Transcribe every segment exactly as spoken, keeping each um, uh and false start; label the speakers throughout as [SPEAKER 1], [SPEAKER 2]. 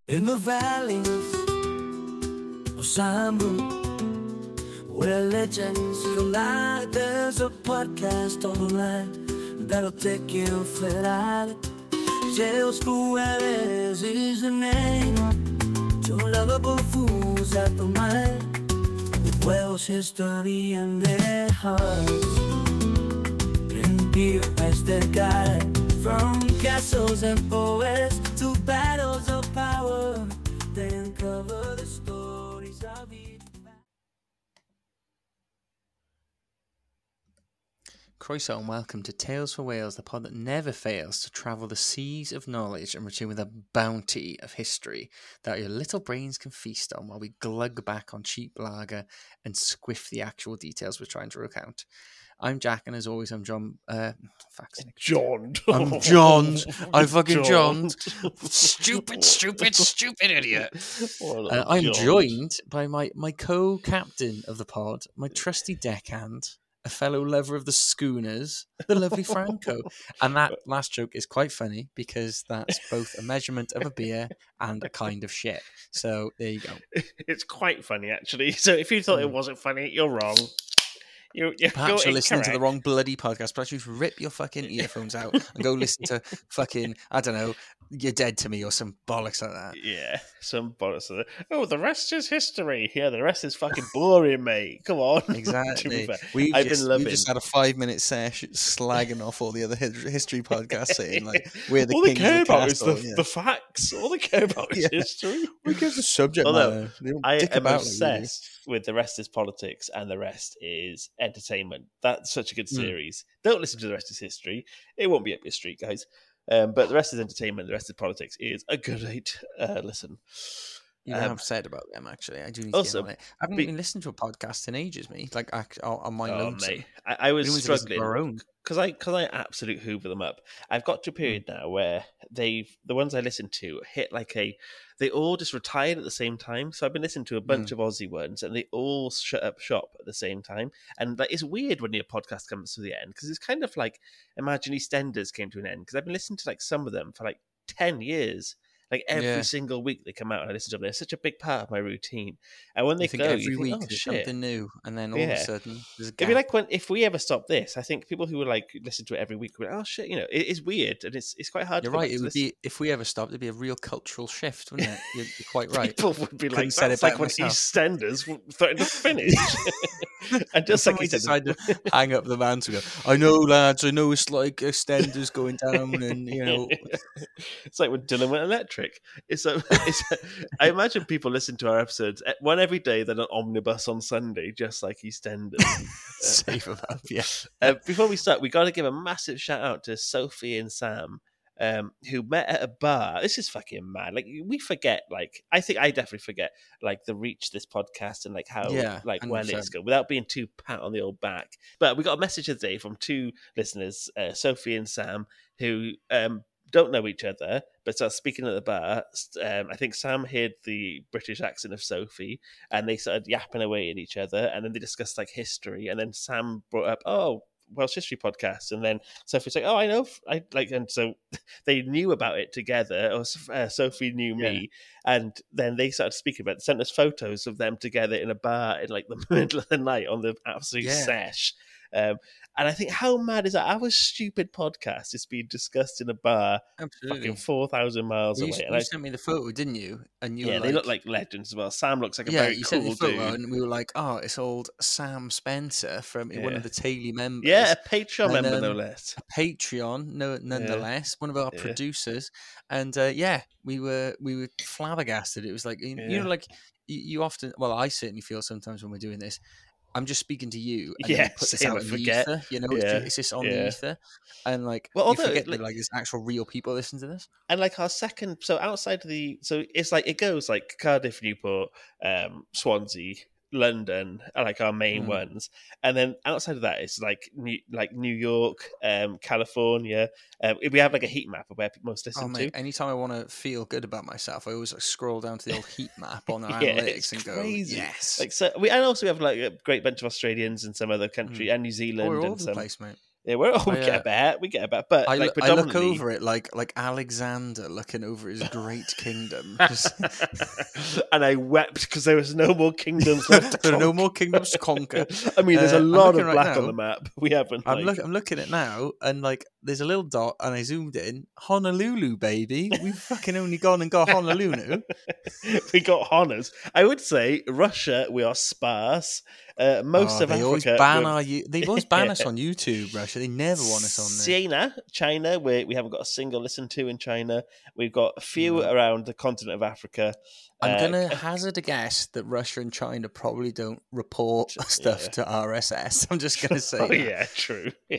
[SPEAKER 1] In the valleys of Sambu, where legends collide, there's a podcast online that'll take you flat. Tales for Wales is the name. Two lovable fools at the mind, with Welsh history in their hearts, and beer as their guide. From castles and forests to battles of power, they uncover the stories of each.
[SPEAKER 2] Croeso and welcome to Tales for Wales, the pod that never fails to travel the seas of knowledge and return with a bounty of history that your little brains can feast on while we glug back on cheap lager and squiff the actual details we're trying to recount. I'm Jack, and as always, I'm John. Uh, fuck's sake.
[SPEAKER 3] John.
[SPEAKER 2] I'm John. I fucking
[SPEAKER 3] John.
[SPEAKER 2] John. Stupid, stupid, stupid idiot.
[SPEAKER 3] What
[SPEAKER 2] Uh,
[SPEAKER 3] a
[SPEAKER 2] I'm
[SPEAKER 3] John.
[SPEAKER 2] joined by my, my co-captain of the pod, my trusty deckhand, a fellow lover of the schooners, the lovely Franco. And that last joke is quite funny because that's both a measurement of a beer and a kind of shit. So there you go.
[SPEAKER 3] It's quite funny, actually. So if you thought it
[SPEAKER 2] Mm.
[SPEAKER 3] wasn't funny, you're wrong. You, you're,
[SPEAKER 2] Perhaps you're listening to the
[SPEAKER 3] incorrect.
[SPEAKER 2] wrong bloody podcast. Perhaps you should rip your fucking earphones out and go listen to fucking, I don't know, You're Dead to Me or some bollocks like that.
[SPEAKER 3] Yeah, some bollocks. of it. Oh, the rest is history. Yeah, the rest is fucking boring, mate. Come on. To be
[SPEAKER 2] Exactly.
[SPEAKER 3] fair,
[SPEAKER 2] We've
[SPEAKER 3] I've
[SPEAKER 2] just,
[SPEAKER 3] been loving.
[SPEAKER 2] we've just had a five minute sesh slagging off all the other hi- history podcasts, saying like we're the
[SPEAKER 3] all they
[SPEAKER 2] kings
[SPEAKER 3] care
[SPEAKER 2] of the
[SPEAKER 3] about is
[SPEAKER 2] castle.
[SPEAKER 3] the,
[SPEAKER 2] yeah.
[SPEAKER 3] the facts. All they care about is
[SPEAKER 2] Yeah.
[SPEAKER 3] history.
[SPEAKER 2] We give the subject
[SPEAKER 3] Although,
[SPEAKER 2] matter. They don't
[SPEAKER 3] I
[SPEAKER 2] dick
[SPEAKER 3] am
[SPEAKER 2] about like we do.
[SPEAKER 3] obsessed with the rest is politics and the rest is entertainment. That's such a good
[SPEAKER 2] Mm.
[SPEAKER 3] series. Don't listen to the rest is history. It won't be up your street, guys. Um, but the rest is entertainment. The rest is politics is a great uh, listen.
[SPEAKER 2] You
[SPEAKER 3] Um,
[SPEAKER 2] have said about them actually. I do need
[SPEAKER 3] also,
[SPEAKER 2] to get on it. I haven't
[SPEAKER 3] be-
[SPEAKER 2] even listened to a podcast in ages, mate. Like act- on on my
[SPEAKER 3] Oh,
[SPEAKER 2] lonesome.
[SPEAKER 3] mate, I, I was
[SPEAKER 2] We always listen to
[SPEAKER 3] struggling
[SPEAKER 2] our own.
[SPEAKER 3] because I because I absolute hoover them up. I've got to a period now where they've the ones I listen to hit like a they all just retired at the same time. So I've been listening to a bunch of Aussie ones, and they all shut up shop at the same time. And like, it's weird when your podcast comes to the end because it's kind of like imagine EastEnders came to an end because I've been listening to like some of them for like ten years. Like every
[SPEAKER 2] Yeah.
[SPEAKER 3] single week they come out and I listen to them. They're such a big part of my routine. And when they
[SPEAKER 2] I think
[SPEAKER 3] go,
[SPEAKER 2] every
[SPEAKER 3] you think,
[SPEAKER 2] week
[SPEAKER 3] oh,
[SPEAKER 2] there's
[SPEAKER 3] shit.
[SPEAKER 2] something new, and then all of
[SPEAKER 3] Yeah.
[SPEAKER 2] a sudden there's a
[SPEAKER 3] It'd
[SPEAKER 2] gap.
[SPEAKER 3] be like when if we ever stop this, I think people who would like listen to it every week would be like, oh shit, you know, it is weird and it's it's quite hard
[SPEAKER 2] You're
[SPEAKER 3] to go
[SPEAKER 2] right.
[SPEAKER 3] back
[SPEAKER 2] It
[SPEAKER 3] to
[SPEAKER 2] would
[SPEAKER 3] listen.
[SPEAKER 2] be if we ever stopped. It'd be a real cultural shift, wouldn't it? You're, you're quite right.
[SPEAKER 3] People would be
[SPEAKER 2] Couldn't
[SPEAKER 3] like,
[SPEAKER 2] said it
[SPEAKER 3] that's like
[SPEAKER 2] better
[SPEAKER 3] when
[SPEAKER 2] myself.
[SPEAKER 3] EastEnders threatened to finish. and just like
[SPEAKER 2] Somebody
[SPEAKER 3] he said,
[SPEAKER 2] decide to hang up the mantle. Go, I know, lads. I know it's like extenders going down, and you know,
[SPEAKER 3] it's like when Dylan went electric. It's, a, it's a, I imagine people listen to our episodes eh, one every day, then an omnibus on Sunday, just like EastEnders.
[SPEAKER 2] save them up. Yeah.
[SPEAKER 3] Uh, before we start, we got to give a massive shout out to Sophie and Sam, um, who met at a bar. This is fucking mad. Like we forget. Like I think I definitely forget. Like the reach this podcast and like how
[SPEAKER 2] Yeah,
[SPEAKER 3] like
[SPEAKER 2] one
[SPEAKER 3] well
[SPEAKER 2] hundred percent.
[SPEAKER 3] it's going without being too pat on the old back. But we got a message today from two listeners, uh, Sophie and Sam, who um, don't know each other but start speaking at the bar. Um, I think Sam heard the British accent of Sophie, and they started yapping away at each other, and then they discussed like history, and then Sam brought up, oh, Welsh History Podcast, and then Sophie's like, oh, I know, I like, and so they knew about it together, or uh, Sophie knew me, and then they started speaking about it, sent us photos of them together in a bar in like the middle of the night on the absolute
[SPEAKER 2] Yeah.
[SPEAKER 3] sesh. Um, and I think, how mad is that? Our stupid podcast is being discussed in a bar
[SPEAKER 2] Absolutely.
[SPEAKER 3] fucking four thousand miles
[SPEAKER 2] Well, you,
[SPEAKER 3] away.
[SPEAKER 2] you
[SPEAKER 3] And I,
[SPEAKER 2] sent me the photo, didn't you? And you
[SPEAKER 3] yeah,
[SPEAKER 2] were
[SPEAKER 3] they
[SPEAKER 2] like,
[SPEAKER 3] look like legends as well. Sam looks like a
[SPEAKER 2] yeah,
[SPEAKER 3] very
[SPEAKER 2] you sent me
[SPEAKER 3] cool
[SPEAKER 2] the photo,
[SPEAKER 3] dude.
[SPEAKER 2] and we were like, oh, it's old Sam Spencer from one
[SPEAKER 3] Yeah.
[SPEAKER 2] of the Taylor members.
[SPEAKER 3] Yeah, a Patreon
[SPEAKER 2] And,
[SPEAKER 3] member, no
[SPEAKER 2] um,
[SPEAKER 3] less.
[SPEAKER 2] a Patreon, no, nonetheless, one of our
[SPEAKER 3] Yeah.
[SPEAKER 2] producers, and uh, yeah, we were we were flabbergasted. It was like you, you
[SPEAKER 3] Yeah.
[SPEAKER 2] know, like you, you often, well, I certainly feel sometimes when we're doing this, I'm just speaking to you, and then
[SPEAKER 3] Yeah,
[SPEAKER 2] we put this
[SPEAKER 3] same,
[SPEAKER 2] out
[SPEAKER 3] I
[SPEAKER 2] in
[SPEAKER 3] forget.
[SPEAKER 2] the ether. You know, it's,
[SPEAKER 3] Yeah,
[SPEAKER 2] just, it's just on
[SPEAKER 3] yeah.
[SPEAKER 2] the ether, and like
[SPEAKER 3] Well,
[SPEAKER 2] you
[SPEAKER 3] although,
[SPEAKER 2] forget
[SPEAKER 3] like-
[SPEAKER 2] that like there's actual real people listen to this.
[SPEAKER 3] And like our second, so outside of the, so it's like it goes like Cardiff, Newport, um, Swansea, London are like our main
[SPEAKER 2] Mm.
[SPEAKER 3] ones, and then outside of that, it's like New, like New York, um, California. Um, we have like a heat map of where people most listen
[SPEAKER 2] Oh mate,
[SPEAKER 3] to.
[SPEAKER 2] anytime I want to feel good about myself, I always like, scroll down to the old heat map on our
[SPEAKER 3] Yeah,
[SPEAKER 2] analytics
[SPEAKER 3] it's
[SPEAKER 2] and go,
[SPEAKER 3] crazy.
[SPEAKER 2] yes,
[SPEAKER 3] Like so, we and also we have like a great bunch of Australians and some other country and New
[SPEAKER 2] oh,
[SPEAKER 3] Zealand
[SPEAKER 2] we're all
[SPEAKER 3] and
[SPEAKER 2] over the
[SPEAKER 3] some
[SPEAKER 2] place, mate.
[SPEAKER 3] Yeah, we're, oh, we
[SPEAKER 2] I,
[SPEAKER 3] get
[SPEAKER 2] uh,
[SPEAKER 3] a bet, we get a bet, but
[SPEAKER 2] I,
[SPEAKER 3] like
[SPEAKER 2] look, I look
[SPEAKER 3] predominantly,
[SPEAKER 2] over it like like Alexander looking over his great kingdom. Just,
[SPEAKER 3] and I wept because there was no more kingdoms left to
[SPEAKER 2] there are no
[SPEAKER 3] conquer.
[SPEAKER 2] more kingdoms to conquer.
[SPEAKER 3] I mean, there's a
[SPEAKER 2] Uh, I'm
[SPEAKER 3] lot
[SPEAKER 2] looking
[SPEAKER 3] of
[SPEAKER 2] right
[SPEAKER 3] black
[SPEAKER 2] now.
[SPEAKER 3] on the map. We haven't.
[SPEAKER 2] I'm
[SPEAKER 3] like...
[SPEAKER 2] look, I'm looking at now, and like there's a little dot, and I zoomed in. Honolulu, baby. We've fucking only gone and got Honolulu.
[SPEAKER 3] We got honors. I would say Russia, we are sparse. Uh, most
[SPEAKER 2] oh,
[SPEAKER 3] of
[SPEAKER 2] they
[SPEAKER 3] Africa,
[SPEAKER 2] always ban
[SPEAKER 3] we're-
[SPEAKER 2] our. They always ban us on YouTube, Russia. They never want us on there.
[SPEAKER 3] China, China, we we haven't got a single listen to in China. We've got a few
[SPEAKER 2] No.
[SPEAKER 3] around the continent of Africa.
[SPEAKER 2] I'm
[SPEAKER 3] Uh,
[SPEAKER 2] gonna hazard a guess that Russia and China probably don't report stuff
[SPEAKER 3] yeah.
[SPEAKER 2] to R S S. I'm just gonna say.
[SPEAKER 3] Oh
[SPEAKER 2] that.
[SPEAKER 3] yeah, true. Yeah.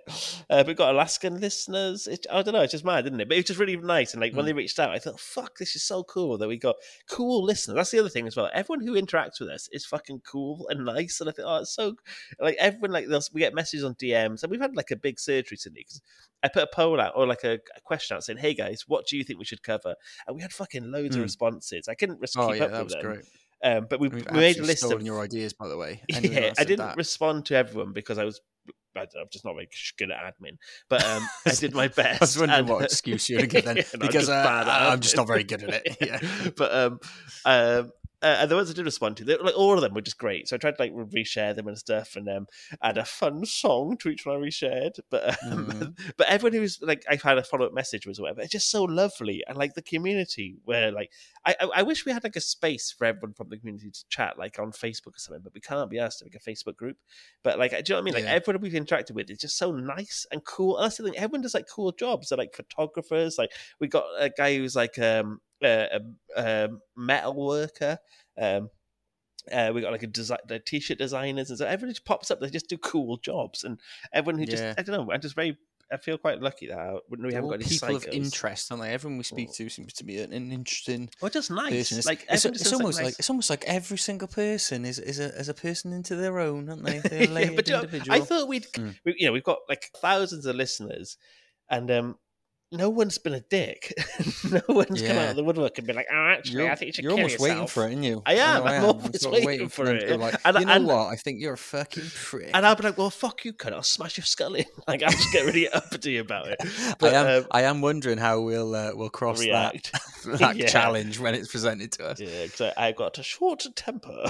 [SPEAKER 3] Uh, we've got Alaskan listeners. It, I don't know. It's just mad, isn't it? But it was just really nice. And like when
[SPEAKER 2] Mm.
[SPEAKER 3] they reached out, I thought, "Fuck, this is so cool that we got cool listeners." That's the other thing as well. Everyone who interacts with us is fucking cool and nice. And I think, oh, it's so like everyone like they'll- we get messages on D Ms, and we've had like a big surge recently because I put a poll out or like a, a question out saying, "Hey guys, what do you think we should cover?" And we had fucking loads of
[SPEAKER 2] Mm.
[SPEAKER 3] responses. I couldn't res-
[SPEAKER 2] Oh
[SPEAKER 3] keep
[SPEAKER 2] yeah,
[SPEAKER 3] up
[SPEAKER 2] that
[SPEAKER 3] with
[SPEAKER 2] was
[SPEAKER 3] them.
[SPEAKER 2] great.
[SPEAKER 3] Um, but we,
[SPEAKER 2] We've
[SPEAKER 3] we made a
[SPEAKER 2] actually
[SPEAKER 3] list
[SPEAKER 2] stolen
[SPEAKER 3] of
[SPEAKER 2] your ideas, by the way. Anyone
[SPEAKER 3] yeah.
[SPEAKER 2] else
[SPEAKER 3] I
[SPEAKER 2] did
[SPEAKER 3] didn't
[SPEAKER 2] that?
[SPEAKER 3] respond to everyone because I was. I don't know, I'm just not very good at admin, but um, I did my best.
[SPEAKER 2] I was wondering
[SPEAKER 3] and-
[SPEAKER 2] what excuse you were to give then,
[SPEAKER 3] Yeah, no, I'm
[SPEAKER 2] because
[SPEAKER 3] just
[SPEAKER 2] uh,
[SPEAKER 3] bad at
[SPEAKER 2] I'm just
[SPEAKER 3] admin.
[SPEAKER 2] not very good at it. Yeah.
[SPEAKER 3] but um, um, uh, and the ones I did respond to, they, like all of them were just great. So I tried to like reshare them and stuff, and um, add a fun song to each one I reshared. But um,
[SPEAKER 2] Mm.
[SPEAKER 3] but everyone who's like, I've had a follow up message was whatever. It's just so lovely, and like the community where like I, I I wish we had like a space for everyone from the community to chat, like on Facebook or something. But we can't be asked to make a Facebook group. But like, do you know what I mean? Like
[SPEAKER 2] Yeah.
[SPEAKER 3] everyone we've interacted with is just so nice and cool. And that's the thing. Everyone does like cool jobs. They're like photographers. Like we got a guy who's like um a, a, a metal worker. Um, uh, we got like a design, the t-shirt designers, and so everyone just pops up. They just do cool jobs, and everyone who just
[SPEAKER 2] Yeah.
[SPEAKER 3] I don't know. I'm just very. I feel quite lucky that I, we
[SPEAKER 2] They're
[SPEAKER 3] haven't
[SPEAKER 2] all
[SPEAKER 3] got any
[SPEAKER 2] people
[SPEAKER 3] psychos.
[SPEAKER 2] of interest, aren't they? Everyone we speak
[SPEAKER 3] Oh.
[SPEAKER 2] to seems to be an, an interesting
[SPEAKER 3] Or just nice.
[SPEAKER 2] person. It's,
[SPEAKER 3] Like
[SPEAKER 2] it's,
[SPEAKER 3] everyone just
[SPEAKER 2] it's
[SPEAKER 3] seems
[SPEAKER 2] almost like,
[SPEAKER 3] nice.
[SPEAKER 2] it's almost like every single person is is a is a person into their own, aren't they? They're a
[SPEAKER 3] Yeah,
[SPEAKER 2] layered
[SPEAKER 3] but do you know,
[SPEAKER 2] individual.
[SPEAKER 3] I thought we'd,
[SPEAKER 2] Mm.
[SPEAKER 3] we, you know, we've got like thousands of listeners, and um, no one's been a dick. No one's come out
[SPEAKER 2] Yeah.
[SPEAKER 3] of the woodwork and been like, "Oh, actually,
[SPEAKER 2] You're,
[SPEAKER 3] I think you should
[SPEAKER 2] you're
[SPEAKER 3] kill
[SPEAKER 2] almost
[SPEAKER 3] yourself."
[SPEAKER 2] waiting for it, aren't you?
[SPEAKER 3] I am,
[SPEAKER 2] know
[SPEAKER 3] I'm
[SPEAKER 2] am.
[SPEAKER 3] always
[SPEAKER 2] sort of
[SPEAKER 3] waiting for
[SPEAKER 2] them
[SPEAKER 3] it.
[SPEAKER 2] to go like,
[SPEAKER 3] And-
[SPEAKER 2] you know
[SPEAKER 3] and-
[SPEAKER 2] what? I think you're a fucking prick.
[SPEAKER 3] And I'll be like, "Well, fuck you, cunt! I'll smash your skull in." Like, I'll just get really uppity about it.
[SPEAKER 2] I
[SPEAKER 3] But,
[SPEAKER 2] am
[SPEAKER 3] um,
[SPEAKER 2] I am wondering how we'll uh, we'll cross
[SPEAKER 3] react.
[SPEAKER 2] that that
[SPEAKER 3] Yeah.
[SPEAKER 2] challenge when it's presented to us.
[SPEAKER 3] Yeah, because I've got a short temper.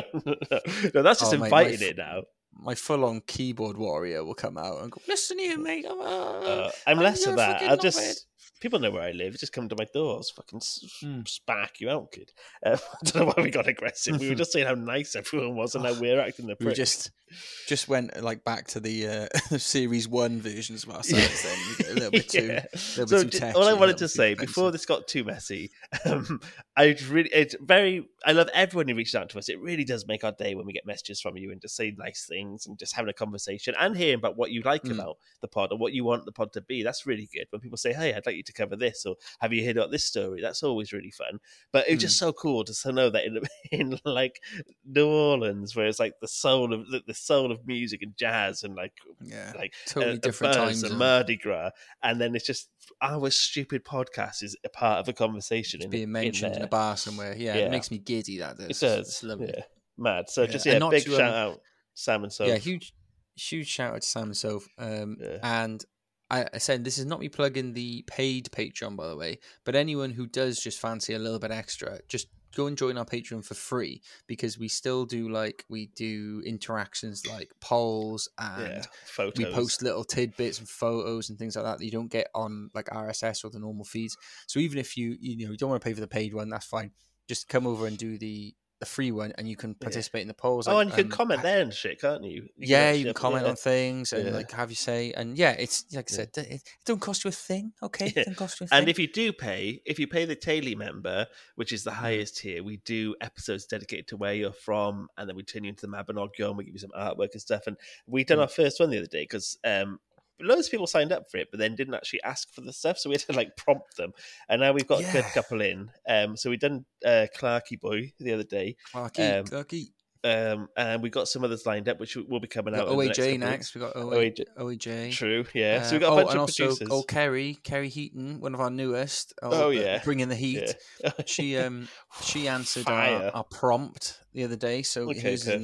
[SPEAKER 3] No, that's just
[SPEAKER 2] Oh, mate, my
[SPEAKER 3] inviting
[SPEAKER 2] f-
[SPEAKER 3] it now.
[SPEAKER 2] My full-on keyboard warrior will come out and go, "Listen here, mate. I'm, uh,
[SPEAKER 3] Uh, I'm
[SPEAKER 2] I'm
[SPEAKER 3] less
[SPEAKER 2] your
[SPEAKER 3] of that.
[SPEAKER 2] fucking
[SPEAKER 3] I'll
[SPEAKER 2] knobhead."
[SPEAKER 3] just people know where I live. Just come to my doors, fucking s-
[SPEAKER 2] Mm.
[SPEAKER 3] spark you out, kid. Um, I don't know why we got aggressive. We were just saying how nice everyone was and how we're acting the
[SPEAKER 2] We
[SPEAKER 3] prick.
[SPEAKER 2] just just went like back to the uh, series one versions of ourselves. Then we get a little bit too,
[SPEAKER 3] Yeah.
[SPEAKER 2] little
[SPEAKER 3] So
[SPEAKER 2] bit too
[SPEAKER 3] j-
[SPEAKER 2] touchy,
[SPEAKER 3] all I
[SPEAKER 2] a
[SPEAKER 3] wanted
[SPEAKER 2] little
[SPEAKER 3] to
[SPEAKER 2] bit
[SPEAKER 3] say
[SPEAKER 2] too
[SPEAKER 3] before
[SPEAKER 2] offensive.
[SPEAKER 3] this got too messy, um, I really, it's very, I love everyone who reached out to us. It really does make our day when we get messages from you and just say nice things and just having a conversation and hearing about what you like
[SPEAKER 2] Mm.
[SPEAKER 3] about the pod and what you want the pod to be. That's really good. When people say, "Hey, I'd like you to cover this," or "Have you heard about this story?" That's always really fun. But it was just so cool to so know that in, in like New Orleans, where it's like the soul of the, the soul of music and jazz and like
[SPEAKER 2] Yeah,
[SPEAKER 3] like
[SPEAKER 2] totally
[SPEAKER 3] a,
[SPEAKER 2] different
[SPEAKER 3] a
[SPEAKER 2] time
[SPEAKER 3] buzz, a
[SPEAKER 2] zone.
[SPEAKER 3] Mardi Gras, and then it's just our stupid podcast is a part of a conversation
[SPEAKER 2] It's
[SPEAKER 3] in,
[SPEAKER 2] being
[SPEAKER 3] in
[SPEAKER 2] mentioned in,
[SPEAKER 3] there.
[SPEAKER 2] a bar somewhere. Yeah,
[SPEAKER 3] Yeah.
[SPEAKER 2] it makes me giddy. That does.
[SPEAKER 3] It does,
[SPEAKER 2] It's lovely.
[SPEAKER 3] yeah, mad. So
[SPEAKER 2] Yeah,
[SPEAKER 3] just
[SPEAKER 2] and
[SPEAKER 3] yeah,
[SPEAKER 2] not
[SPEAKER 3] big
[SPEAKER 2] to, um,
[SPEAKER 3] shout out, Sam and Soph.
[SPEAKER 2] Yeah, huge, huge shout out to Sam and Soph. Um,
[SPEAKER 3] Yeah.
[SPEAKER 2] and I, I said this is not me plugging the paid Patreon, by the way, but anyone who does just fancy a little bit extra, just go and join our Patreon for free, because we still do like we do interactions like polls and
[SPEAKER 3] yeah, photos.
[SPEAKER 2] we post little tidbits and photos and things like that that you don't get on like R S S or the normal feeds. So even if you you know you don't want to pay for the paid one, that's fine. Just come over and do the the free one, and you can participate in the polls.
[SPEAKER 3] Oh,
[SPEAKER 2] like,
[SPEAKER 3] and you can
[SPEAKER 2] um,
[SPEAKER 3] comment
[SPEAKER 2] ha-
[SPEAKER 3] there and shit, can't you? You
[SPEAKER 2] yeah,
[SPEAKER 3] actually
[SPEAKER 2] you can
[SPEAKER 3] up-
[SPEAKER 2] comment
[SPEAKER 3] yeah.
[SPEAKER 2] on things and
[SPEAKER 3] Yeah.
[SPEAKER 2] like have you say, and yeah, it's like I
[SPEAKER 3] Yeah.
[SPEAKER 2] said, it, it don't cost you a thing. Okay,
[SPEAKER 3] Yeah.
[SPEAKER 2] it don't cost you a thing.
[SPEAKER 3] And if you do pay, if you pay the Taily member, which is the
[SPEAKER 2] Mm.
[SPEAKER 3] highest tier, we do episodes dedicated to where you're from, and then we turn you into the Mabinogion, and we give you some artwork and stuff. And we done
[SPEAKER 2] Mm.
[SPEAKER 3] our first one the other day because um, loads of people signed up for it, but then didn't actually ask for the stuff, so we had to like prompt them. And now we've got a good
[SPEAKER 2] Yeah.
[SPEAKER 3] couple in. Um, so we done uh, Clarky Boy the other day,
[SPEAKER 2] Clarky,
[SPEAKER 3] um,
[SPEAKER 2] Clarky.
[SPEAKER 3] um, and we got some others lined up, which will be coming
[SPEAKER 2] We
[SPEAKER 3] out.
[SPEAKER 2] got
[SPEAKER 3] in the
[SPEAKER 2] O A J
[SPEAKER 3] couple of
[SPEAKER 2] next. We got
[SPEAKER 3] O
[SPEAKER 2] O
[SPEAKER 3] A
[SPEAKER 2] A
[SPEAKER 3] J.
[SPEAKER 2] O A J.
[SPEAKER 3] weeks. True, yeah. so
[SPEAKER 2] Uh,
[SPEAKER 3] we got a
[SPEAKER 2] oh,
[SPEAKER 3] bunch
[SPEAKER 2] and
[SPEAKER 3] of
[SPEAKER 2] also,
[SPEAKER 3] producers.
[SPEAKER 2] oh, Kerry, Kerry Heaton, one of our newest.
[SPEAKER 3] Oh,
[SPEAKER 2] uh,
[SPEAKER 3] yeah.
[SPEAKER 2] bringing the heat.
[SPEAKER 3] Yeah.
[SPEAKER 2] She um she answered
[SPEAKER 3] Fire.
[SPEAKER 2] our, our prompt the other day, so
[SPEAKER 3] Okay,
[SPEAKER 2] hers is in the
[SPEAKER 3] perfect.
[SPEAKER 2] pipe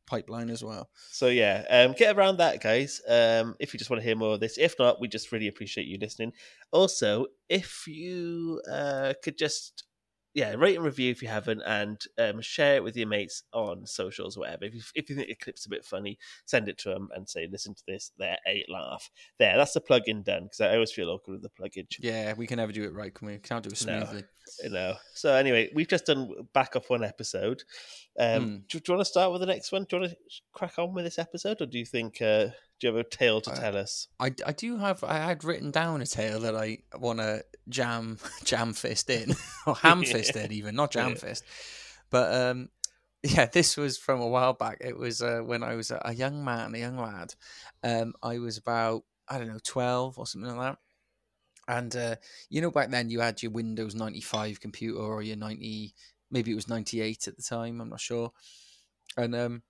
[SPEAKER 2] pipeline as well.
[SPEAKER 3] So yeah, um, get around that, guys. Um, if you just want to hear more of this, if not, we just really appreciate you listening. Also, if you uh, could just yeah rate and review if you haven't, and um, share it with your mates on socials, or whatever. If you if you think the clip's a bit funny, send it to them and say, "Listen to this." There, a laugh. There, that's the plug-in done, because I always feel awkward with the plug-in.
[SPEAKER 2] Yeah, we can never do it right, can we? Can't do it smoothly.
[SPEAKER 3] No, no. So anyway, we've just done back off one episode. Um,
[SPEAKER 2] Mm.
[SPEAKER 3] do, do you want to start with the next one? Do you want to crack on with this episode, or do you think uh, do you have a tale to
[SPEAKER 2] Uh,
[SPEAKER 3] tell us?
[SPEAKER 2] I, I do have I had written down a tale that I want to jam jam fist in or ham fist in, even not jam
[SPEAKER 3] Yeah.
[SPEAKER 2] fist, but um yeah, this was from a while back. It was uh, when I was a, a young man, a young lad. Um, I was about I don't know twelve or something like that, and uh, you know back then you had your Windows ninety-five computer or your ninety, maybe it was ninety-eight at the time. I'm not sure, and um.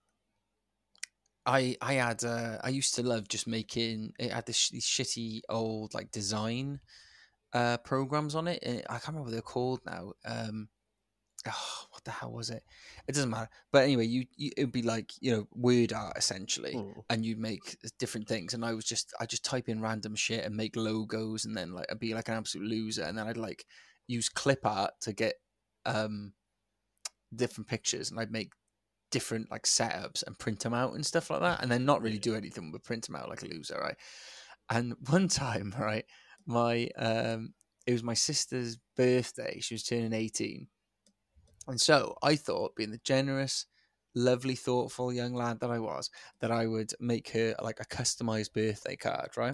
[SPEAKER 2] I I had uh, I used to love just making it had this these shitty old like design uh programs on it. And I can't remember what they're called now. Um, oh, what the hell was it? It doesn't matter. But anyway, you, you it would be like you know word art essentially,
[SPEAKER 3] Mm.
[SPEAKER 2] and you'd make different things. And I was just I just type in random shit and make logos, and then like I'd be like an absolute loser. And then I'd like use clip art to get um different pictures, and I'd make different like setups and print them out and stuff like that, and then not really do anything but print them out like a loser, right? And one time, right, my um it was my sister's birthday. She was turning eighteen, and so I thought, being the generous, lovely, thoughtful young lad that I was, that I would make her like a customized birthday card, right?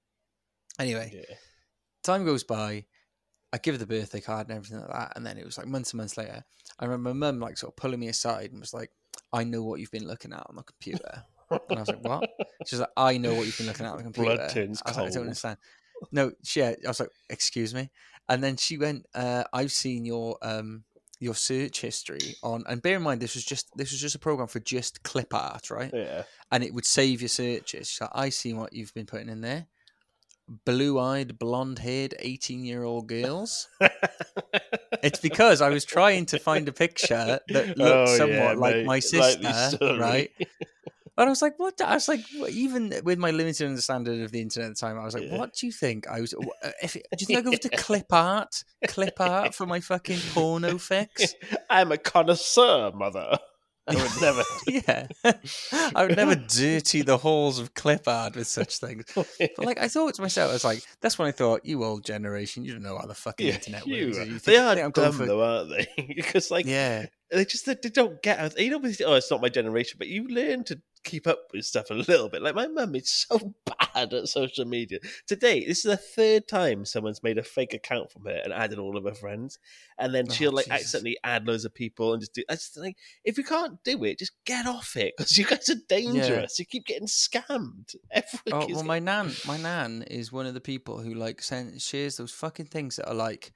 [SPEAKER 2] Anyway,
[SPEAKER 3] Yeah.
[SPEAKER 2] time goes by. I give her the birthday card and everything like that, and then it was like months and months later. I remember my mum like sort of pulling me aside and was like, "I know what you've been looking at on the computer," and I was like, "What?" She's like, "I know what you've been looking at on the computer."
[SPEAKER 3] Blood turns
[SPEAKER 2] I was like, "I don't
[SPEAKER 3] cold.
[SPEAKER 2] understand." No, she. I was like, "Excuse me," and then she went, uh, "I've seen your um your search history on," and bear in mind this was just this was just a program for just clip art, right?
[SPEAKER 3] Yeah.
[SPEAKER 2] And it would save your searches. So I seen what you've been putting in there. Blue-eyed, blonde-haired, eighteen-year-old girls. It's because I was trying to find a picture that looked
[SPEAKER 3] Oh,
[SPEAKER 2] somewhat
[SPEAKER 3] yeah,
[SPEAKER 2] like
[SPEAKER 3] mate.
[SPEAKER 2] my
[SPEAKER 3] Likely
[SPEAKER 2] sister,
[SPEAKER 3] story.
[SPEAKER 2] right? But I was like, what? I was like, even with my limited understanding of the internet at the time, I was like,
[SPEAKER 3] Yeah.
[SPEAKER 2] what do you think? I was, if do you think I go to clip art, clip art for my fucking porno fix?
[SPEAKER 3] I'm a connoisseur, mother. I would never.
[SPEAKER 2] Yeah, I would never dirty the halls of clip art with such things. But like, I thought to myself, I was like, that's when I thought, you old generation, you don't know how the fucking
[SPEAKER 3] Yeah,
[SPEAKER 2] internet
[SPEAKER 3] you,
[SPEAKER 2] works. You
[SPEAKER 3] they
[SPEAKER 2] think-
[SPEAKER 3] are
[SPEAKER 2] think I'm going
[SPEAKER 3] dumb
[SPEAKER 2] for-
[SPEAKER 3] though, aren't they? Because like,
[SPEAKER 2] Yeah,
[SPEAKER 3] they just they, they don't get how you know. With, oh, it's not my generation, but you learn to keep up with stuff a little bit. Like my mum is so bad at social media. Today, this is the third time someone's made a fake account from her and added all of her friends, and then
[SPEAKER 2] Oh,
[SPEAKER 3] she'll like
[SPEAKER 2] Jesus.
[SPEAKER 3] accidentally add loads of people and just do. I just think if you can't do it, just get off it because you guys are dangerous. You keep getting scammed. Everyone
[SPEAKER 2] Oh
[SPEAKER 3] keeps
[SPEAKER 2] well, my nan, my nan is one of the people who like send shares those fucking things that are like,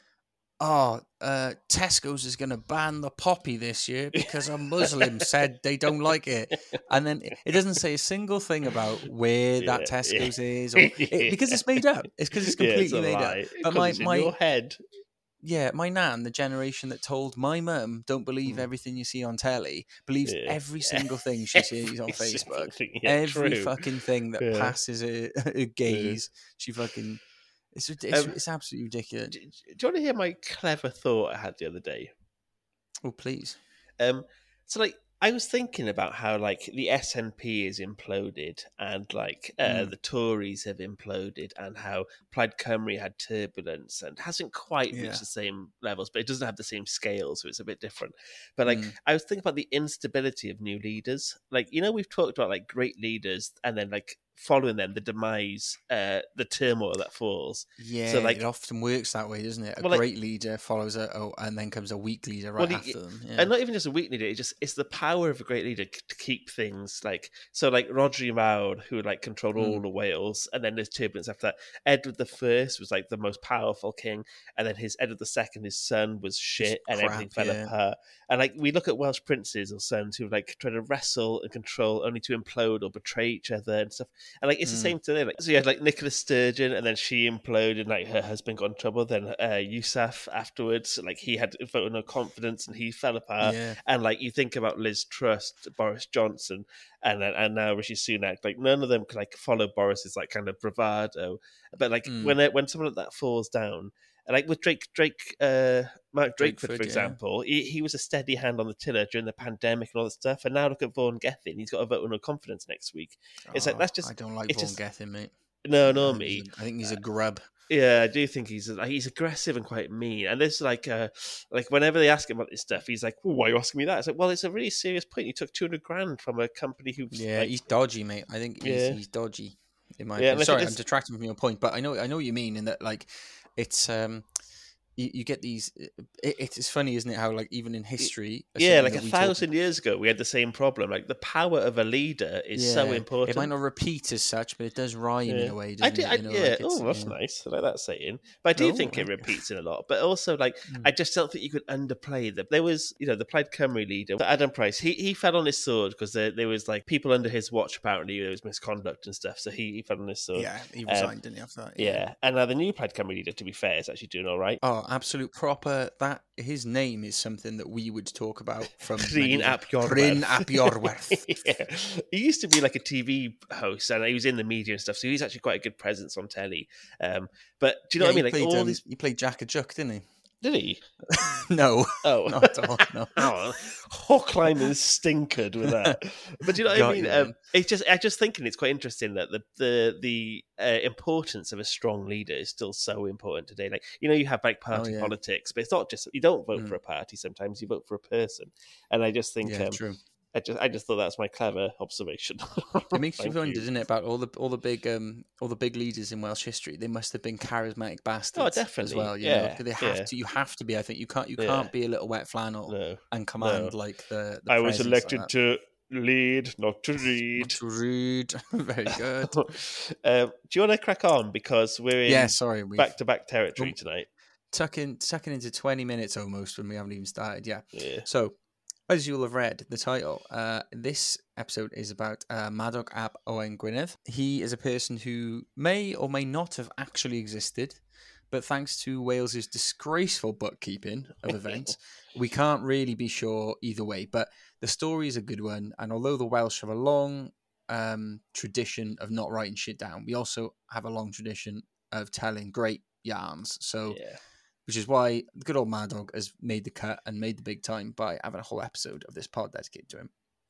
[SPEAKER 2] oh, uh, Tesco's is going to ban the poppy this year because a Muslim said they don't like it, and then it doesn't say a single thing about where that
[SPEAKER 3] Yeah,
[SPEAKER 2] Tesco's
[SPEAKER 3] yeah.
[SPEAKER 2] is, or it, because it's made up. It's because it's
[SPEAKER 3] Yeah,
[SPEAKER 2] completely
[SPEAKER 3] a
[SPEAKER 2] made
[SPEAKER 3] lie.
[SPEAKER 2] up. But
[SPEAKER 3] 'Cause
[SPEAKER 2] my
[SPEAKER 3] it's in
[SPEAKER 2] my
[SPEAKER 3] your head.
[SPEAKER 2] yeah, my nan, the generation that told my mum, don't believe
[SPEAKER 3] Mm.
[SPEAKER 2] everything you see on telly, believes
[SPEAKER 3] Yeah.
[SPEAKER 2] every
[SPEAKER 3] Yeah.
[SPEAKER 2] single thing she sees on
[SPEAKER 3] Every single
[SPEAKER 2] Facebook.
[SPEAKER 3] thing, yeah,
[SPEAKER 2] Every
[SPEAKER 3] true.
[SPEAKER 2] fucking thing that
[SPEAKER 3] Yeah.
[SPEAKER 2] passes a, a gaze, she fucking. It's, rid- it's,
[SPEAKER 3] Um,
[SPEAKER 2] it's absolutely ridiculous.
[SPEAKER 3] Do, do you want to hear my clever thought I had the other day?
[SPEAKER 2] Oh, please.
[SPEAKER 3] Um, so like I was thinking about how like the S N P is imploded and like uh,
[SPEAKER 2] Mm.
[SPEAKER 3] the Tories have imploded and how Plaid Cymru had turbulence and hasn't quite
[SPEAKER 2] Yeah.
[SPEAKER 3] reached the same levels, but it doesn't have the same scale, so it's a bit different. But like
[SPEAKER 2] Mm.
[SPEAKER 3] I was thinking about the instability of new leaders. Like you know we've talked about like great leaders and then like following them the demise, uh, the turmoil that falls.
[SPEAKER 2] Yeah,
[SPEAKER 3] like-
[SPEAKER 2] it often works that way, doesn't it? A
[SPEAKER 3] Well, like-
[SPEAKER 2] great leader follows a, oh, and then comes a weak leader right
[SPEAKER 3] Well, he-
[SPEAKER 2] after them. Yeah.
[SPEAKER 3] And not even just a weak leader, it's just it's the power of a great leader c- to keep things like so like Rodri Mawr, who like controlled all
[SPEAKER 2] Mm.
[SPEAKER 3] the Wales, and then there's turbulence after that. Edward the First was like the most powerful king, and then his Edward the Second, his son was shit and
[SPEAKER 2] crap,
[SPEAKER 3] everything fell
[SPEAKER 2] yeah.
[SPEAKER 3] apart. And like we look at Welsh princes or sons who like try to wrestle and control only to implode or betray each other and stuff. And like it's the
[SPEAKER 2] Mm.
[SPEAKER 3] same today. Like so, you had like Nicola Sturgeon, and then she imploded, and like her husband got in trouble. Then uh, Yousaf afterwards, like he had a vote of no confidence, and he fell apart.
[SPEAKER 2] Yeah.
[SPEAKER 3] And like you think about Liz Truss, Boris Johnson, and and now Rishi Sunak, like none of them could like follow Boris's like kind of bravado. But like
[SPEAKER 2] Mm.
[SPEAKER 3] when it, when someone like that falls down, like with Drake, Drake, uh, Mark Drakeford,
[SPEAKER 2] Drakeford,
[SPEAKER 3] for
[SPEAKER 2] yeah.
[SPEAKER 3] example, he, he was a steady hand on the tiller during the pandemic and all that stuff. And now look at Vaughan Gething; he's got a vote of no confidence next week. It's like
[SPEAKER 2] Oh,
[SPEAKER 3] that's just
[SPEAKER 2] I don't like
[SPEAKER 3] it's
[SPEAKER 2] Vaughan
[SPEAKER 3] just
[SPEAKER 2] Gething, mate.
[SPEAKER 3] no,
[SPEAKER 2] I
[SPEAKER 3] no,
[SPEAKER 2] think
[SPEAKER 3] me.
[SPEAKER 2] he's a- I think he's a grub.
[SPEAKER 3] Yeah, I do think he's like, he's aggressive and quite mean. And this like uh like whenever they ask him about this stuff, he's like, well, "Why are you asking me that?" It's like, well, it's a really serious point. You took two hundred grand from a company who,
[SPEAKER 2] Yeah,
[SPEAKER 3] like,
[SPEAKER 2] he's dodgy, mate. I think he's,
[SPEAKER 3] Yeah.
[SPEAKER 2] he's dodgy. In my
[SPEAKER 3] Yeah,
[SPEAKER 2] opinion.
[SPEAKER 3] and I think
[SPEAKER 2] Sorry, I'm
[SPEAKER 3] it's-
[SPEAKER 2] detracting from your point, but I know I know what you mean in that like it's um you, you get these. It, it's funny, isn't it? How like even in history,
[SPEAKER 3] yeah,
[SPEAKER 2] something
[SPEAKER 3] like
[SPEAKER 2] that
[SPEAKER 3] a
[SPEAKER 2] we talk-
[SPEAKER 3] thousand years ago, we had the same problem. Like the power of a leader is so
[SPEAKER 2] Yeah,
[SPEAKER 3] important.
[SPEAKER 2] It might not repeat as such, but it does rhyme in
[SPEAKER 3] Yeah.
[SPEAKER 2] a way.
[SPEAKER 3] I
[SPEAKER 2] Doesn't
[SPEAKER 3] do,
[SPEAKER 2] it?
[SPEAKER 3] I,
[SPEAKER 2] You know,
[SPEAKER 3] yeah.
[SPEAKER 2] like it's-
[SPEAKER 3] oh, that's
[SPEAKER 2] yeah.
[SPEAKER 3] nice. I like that saying. But I do
[SPEAKER 2] Oh,
[SPEAKER 3] think it
[SPEAKER 2] right.
[SPEAKER 3] repeats in a lot. But also, like,
[SPEAKER 2] Mm.
[SPEAKER 3] I just don't think you could underplay that. There was, you know, the Plaid Cymru leader, Adam Price. He he fell on his sword because there, there was like people under his watch. Apparently, there was misconduct and stuff. So he, he fell on his sword.
[SPEAKER 2] Yeah, he
[SPEAKER 3] Um,
[SPEAKER 2] resigned, didn't he? After that,
[SPEAKER 3] Yeah. And now the new Plaid Cymru leader, to be fair, is actually doing all right.
[SPEAKER 2] Oh, absolute proper. That his name is something that we would talk about from
[SPEAKER 3] Pryn
[SPEAKER 2] medieval-
[SPEAKER 3] Ap Iorwerth.
[SPEAKER 2] Pryn Ap Iorwerth.
[SPEAKER 3] Yeah. He used to be like a T V host and he was in the media and stuff, so he's actually quite a good presence on telly. Um, but do you know
[SPEAKER 2] Yeah,
[SPEAKER 3] what I mean?
[SPEAKER 2] he
[SPEAKER 3] Like
[SPEAKER 2] played,
[SPEAKER 3] all
[SPEAKER 2] um,
[SPEAKER 3] these.
[SPEAKER 2] He played Jack a Juck, didn't he?
[SPEAKER 3] Did he?
[SPEAKER 2] No,
[SPEAKER 3] Oh,
[SPEAKER 2] not at all. No.
[SPEAKER 3] Oh, Hochline is stinkered with that. But do you know what
[SPEAKER 2] Got
[SPEAKER 3] I mean?
[SPEAKER 2] you,
[SPEAKER 3] Um,
[SPEAKER 2] man.
[SPEAKER 3] it's just I just thinking it's quite interesting that the the the uh, importance of a strong leader is still so important today. Like you know, you have like party
[SPEAKER 2] Oh, yeah.
[SPEAKER 3] politics, but it's not just you don't vote
[SPEAKER 2] Mm.
[SPEAKER 3] for a party. Sometimes you vote for a person, and I just think
[SPEAKER 2] Yeah,
[SPEAKER 3] um,
[SPEAKER 2] true.
[SPEAKER 3] I just I just thought that's my clever observation.
[SPEAKER 2] It makes you
[SPEAKER 3] Thank
[SPEAKER 2] wonder, doesn't it, about all the all the big um all the big leaders in Welsh history? They must have been charismatic bastards as
[SPEAKER 3] definitely.
[SPEAKER 2] well. You
[SPEAKER 3] Yeah,
[SPEAKER 2] know, they have
[SPEAKER 3] yeah.
[SPEAKER 2] to. You have to be. I think you can't. You
[SPEAKER 3] Yeah.
[SPEAKER 2] can't be a little wet flannel
[SPEAKER 3] No,
[SPEAKER 2] and command
[SPEAKER 3] no.
[SPEAKER 2] like the. the
[SPEAKER 3] I was
[SPEAKER 2] presence
[SPEAKER 3] elected
[SPEAKER 2] like
[SPEAKER 3] to lead, not to
[SPEAKER 2] that.
[SPEAKER 3] read.
[SPEAKER 2] Not rude. Very good.
[SPEAKER 3] um, do you want to crack on because we're in
[SPEAKER 2] Yeah, sorry. We
[SPEAKER 3] back to back territory
[SPEAKER 2] Um,
[SPEAKER 3] tonight?
[SPEAKER 2] tucking tucking into twenty minutes almost when we haven't even started. Yeah.
[SPEAKER 3] Yeah.
[SPEAKER 2] So, as you'll have read the title, uh, this episode is about uh, Madog Ap Owain Gwynedd. He is a person who may or may not have actually existed, but thanks to Wales's disgraceful bookkeeping of events, we can't really be sure either way. But the story is a good one, and although the Welsh have a long um, tradition of not writing shit down, we also have a long tradition of telling great yarns. So.
[SPEAKER 3] Yeah.
[SPEAKER 2] Which is why the good old Mad Dog has made the cut and made the big time by having a whole episode of this pod dedicated to him.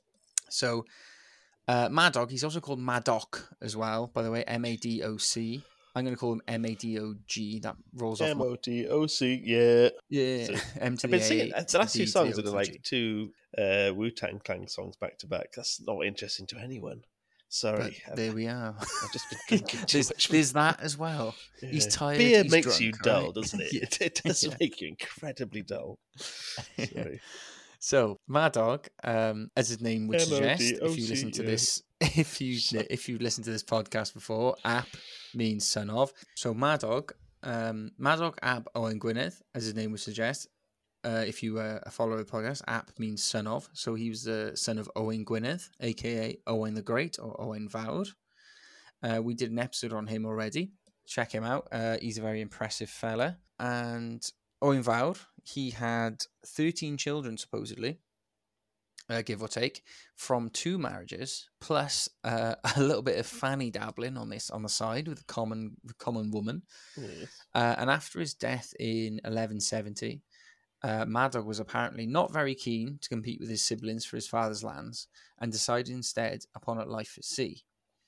[SPEAKER 2] So, uh, Mad Dog, he's also called Madoc as well, by the way, M A D O C. I'm going to call him M A D O G. That rolls off.
[SPEAKER 3] M
[SPEAKER 2] My,
[SPEAKER 3] O T O C, yeah.
[SPEAKER 2] yeah,
[SPEAKER 3] So,
[SPEAKER 2] M to
[SPEAKER 3] I've
[SPEAKER 2] the
[SPEAKER 3] been seeing
[SPEAKER 2] A.
[SPEAKER 3] the
[SPEAKER 2] to
[SPEAKER 3] last
[SPEAKER 2] the
[SPEAKER 3] two
[SPEAKER 2] D to
[SPEAKER 3] songs
[SPEAKER 2] the
[SPEAKER 3] are
[SPEAKER 2] O to the
[SPEAKER 3] like
[SPEAKER 2] G.
[SPEAKER 3] two uh, Wu Tang Clan songs back to back. That's not interesting to anyone.
[SPEAKER 2] But
[SPEAKER 3] Sorry, I've,
[SPEAKER 2] there we are.
[SPEAKER 3] I've just been drinking too
[SPEAKER 2] there's,
[SPEAKER 3] much.
[SPEAKER 2] there's that as well. He's
[SPEAKER 3] Yeah.
[SPEAKER 2] tired.
[SPEAKER 3] Beer
[SPEAKER 2] he's
[SPEAKER 3] makes
[SPEAKER 2] drunk,
[SPEAKER 3] you dull,
[SPEAKER 2] right?
[SPEAKER 3] doesn't it?
[SPEAKER 2] Yeah.
[SPEAKER 3] It, it does
[SPEAKER 2] Yeah.
[SPEAKER 3] make you incredibly dull. Sorry.
[SPEAKER 2] So Mad Dog, um, as his name would suggest, if you
[SPEAKER 3] M O D O C,
[SPEAKER 2] listen to
[SPEAKER 3] yeah.
[SPEAKER 2] this, if you if you listen to this podcast before, Ap means son of. So Mad Dog, um, Mad Dog Ap Owain Gwynedd, as his name would suggest. Uh, if you uh, a follower of the podcast, Ap means son of. So he was the son of Owain Gwynedd, aka Owain the Great or Owain Fawr. Uh, we did an episode on him already. Check him out. Uh, he's a very impressive fella. And Owain Fawr, he had thirteen children, supposedly, uh, give or take, from two marriages, plus uh, a little bit of fanny dabbling on this on the side with a common common woman.
[SPEAKER 3] Yes.
[SPEAKER 2] Uh, and after his death in eleven seventy, uh, Mad Dog was apparently not very keen to compete with his siblings for his father's lands and decided instead upon a life at sea.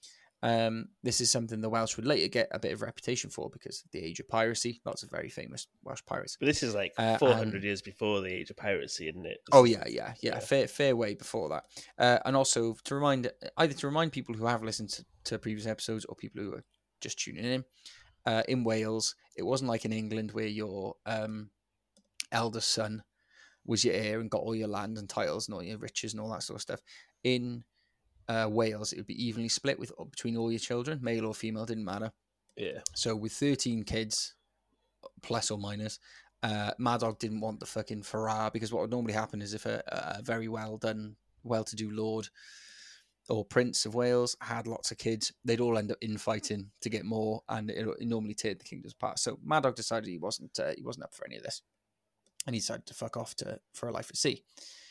[SPEAKER 2] Um, this is something the Welsh would later get a bit of reputation for because of the age of piracy. Lots of very famous Welsh pirates.
[SPEAKER 3] But this is like
[SPEAKER 2] Uh,
[SPEAKER 3] four hundred
[SPEAKER 2] and-
[SPEAKER 3] years before the age of piracy, isn't it? This
[SPEAKER 2] Oh
[SPEAKER 3] is-
[SPEAKER 2] yeah, yeah, yeah,
[SPEAKER 3] yeah.
[SPEAKER 2] Fair, fair way before that. Uh, and also to remind, either to remind people who have listened to, to previous episodes or people who are just tuning in, uh, in Wales, it wasn't like in England where your um, eldest son was your heir and got all your land and titles and all your riches and all that sort of stuff. In uh, Wales, it would be evenly split with between all your children, male or female, didn't matter.
[SPEAKER 3] Yeah.
[SPEAKER 2] So with thirteen kids, plus or minus, uh, Mad Dog didn't want the fucking Farrar because what would normally happen is if a, a very well done, well-to-do lord or Prince of Wales, had lots of kids. They'd all end up infighting to get more, and it, it normally teared the kingdoms apart. So Mad Dog decided he wasn't uh, he wasn't up for any of this, and he decided to fuck off to for a life at sea.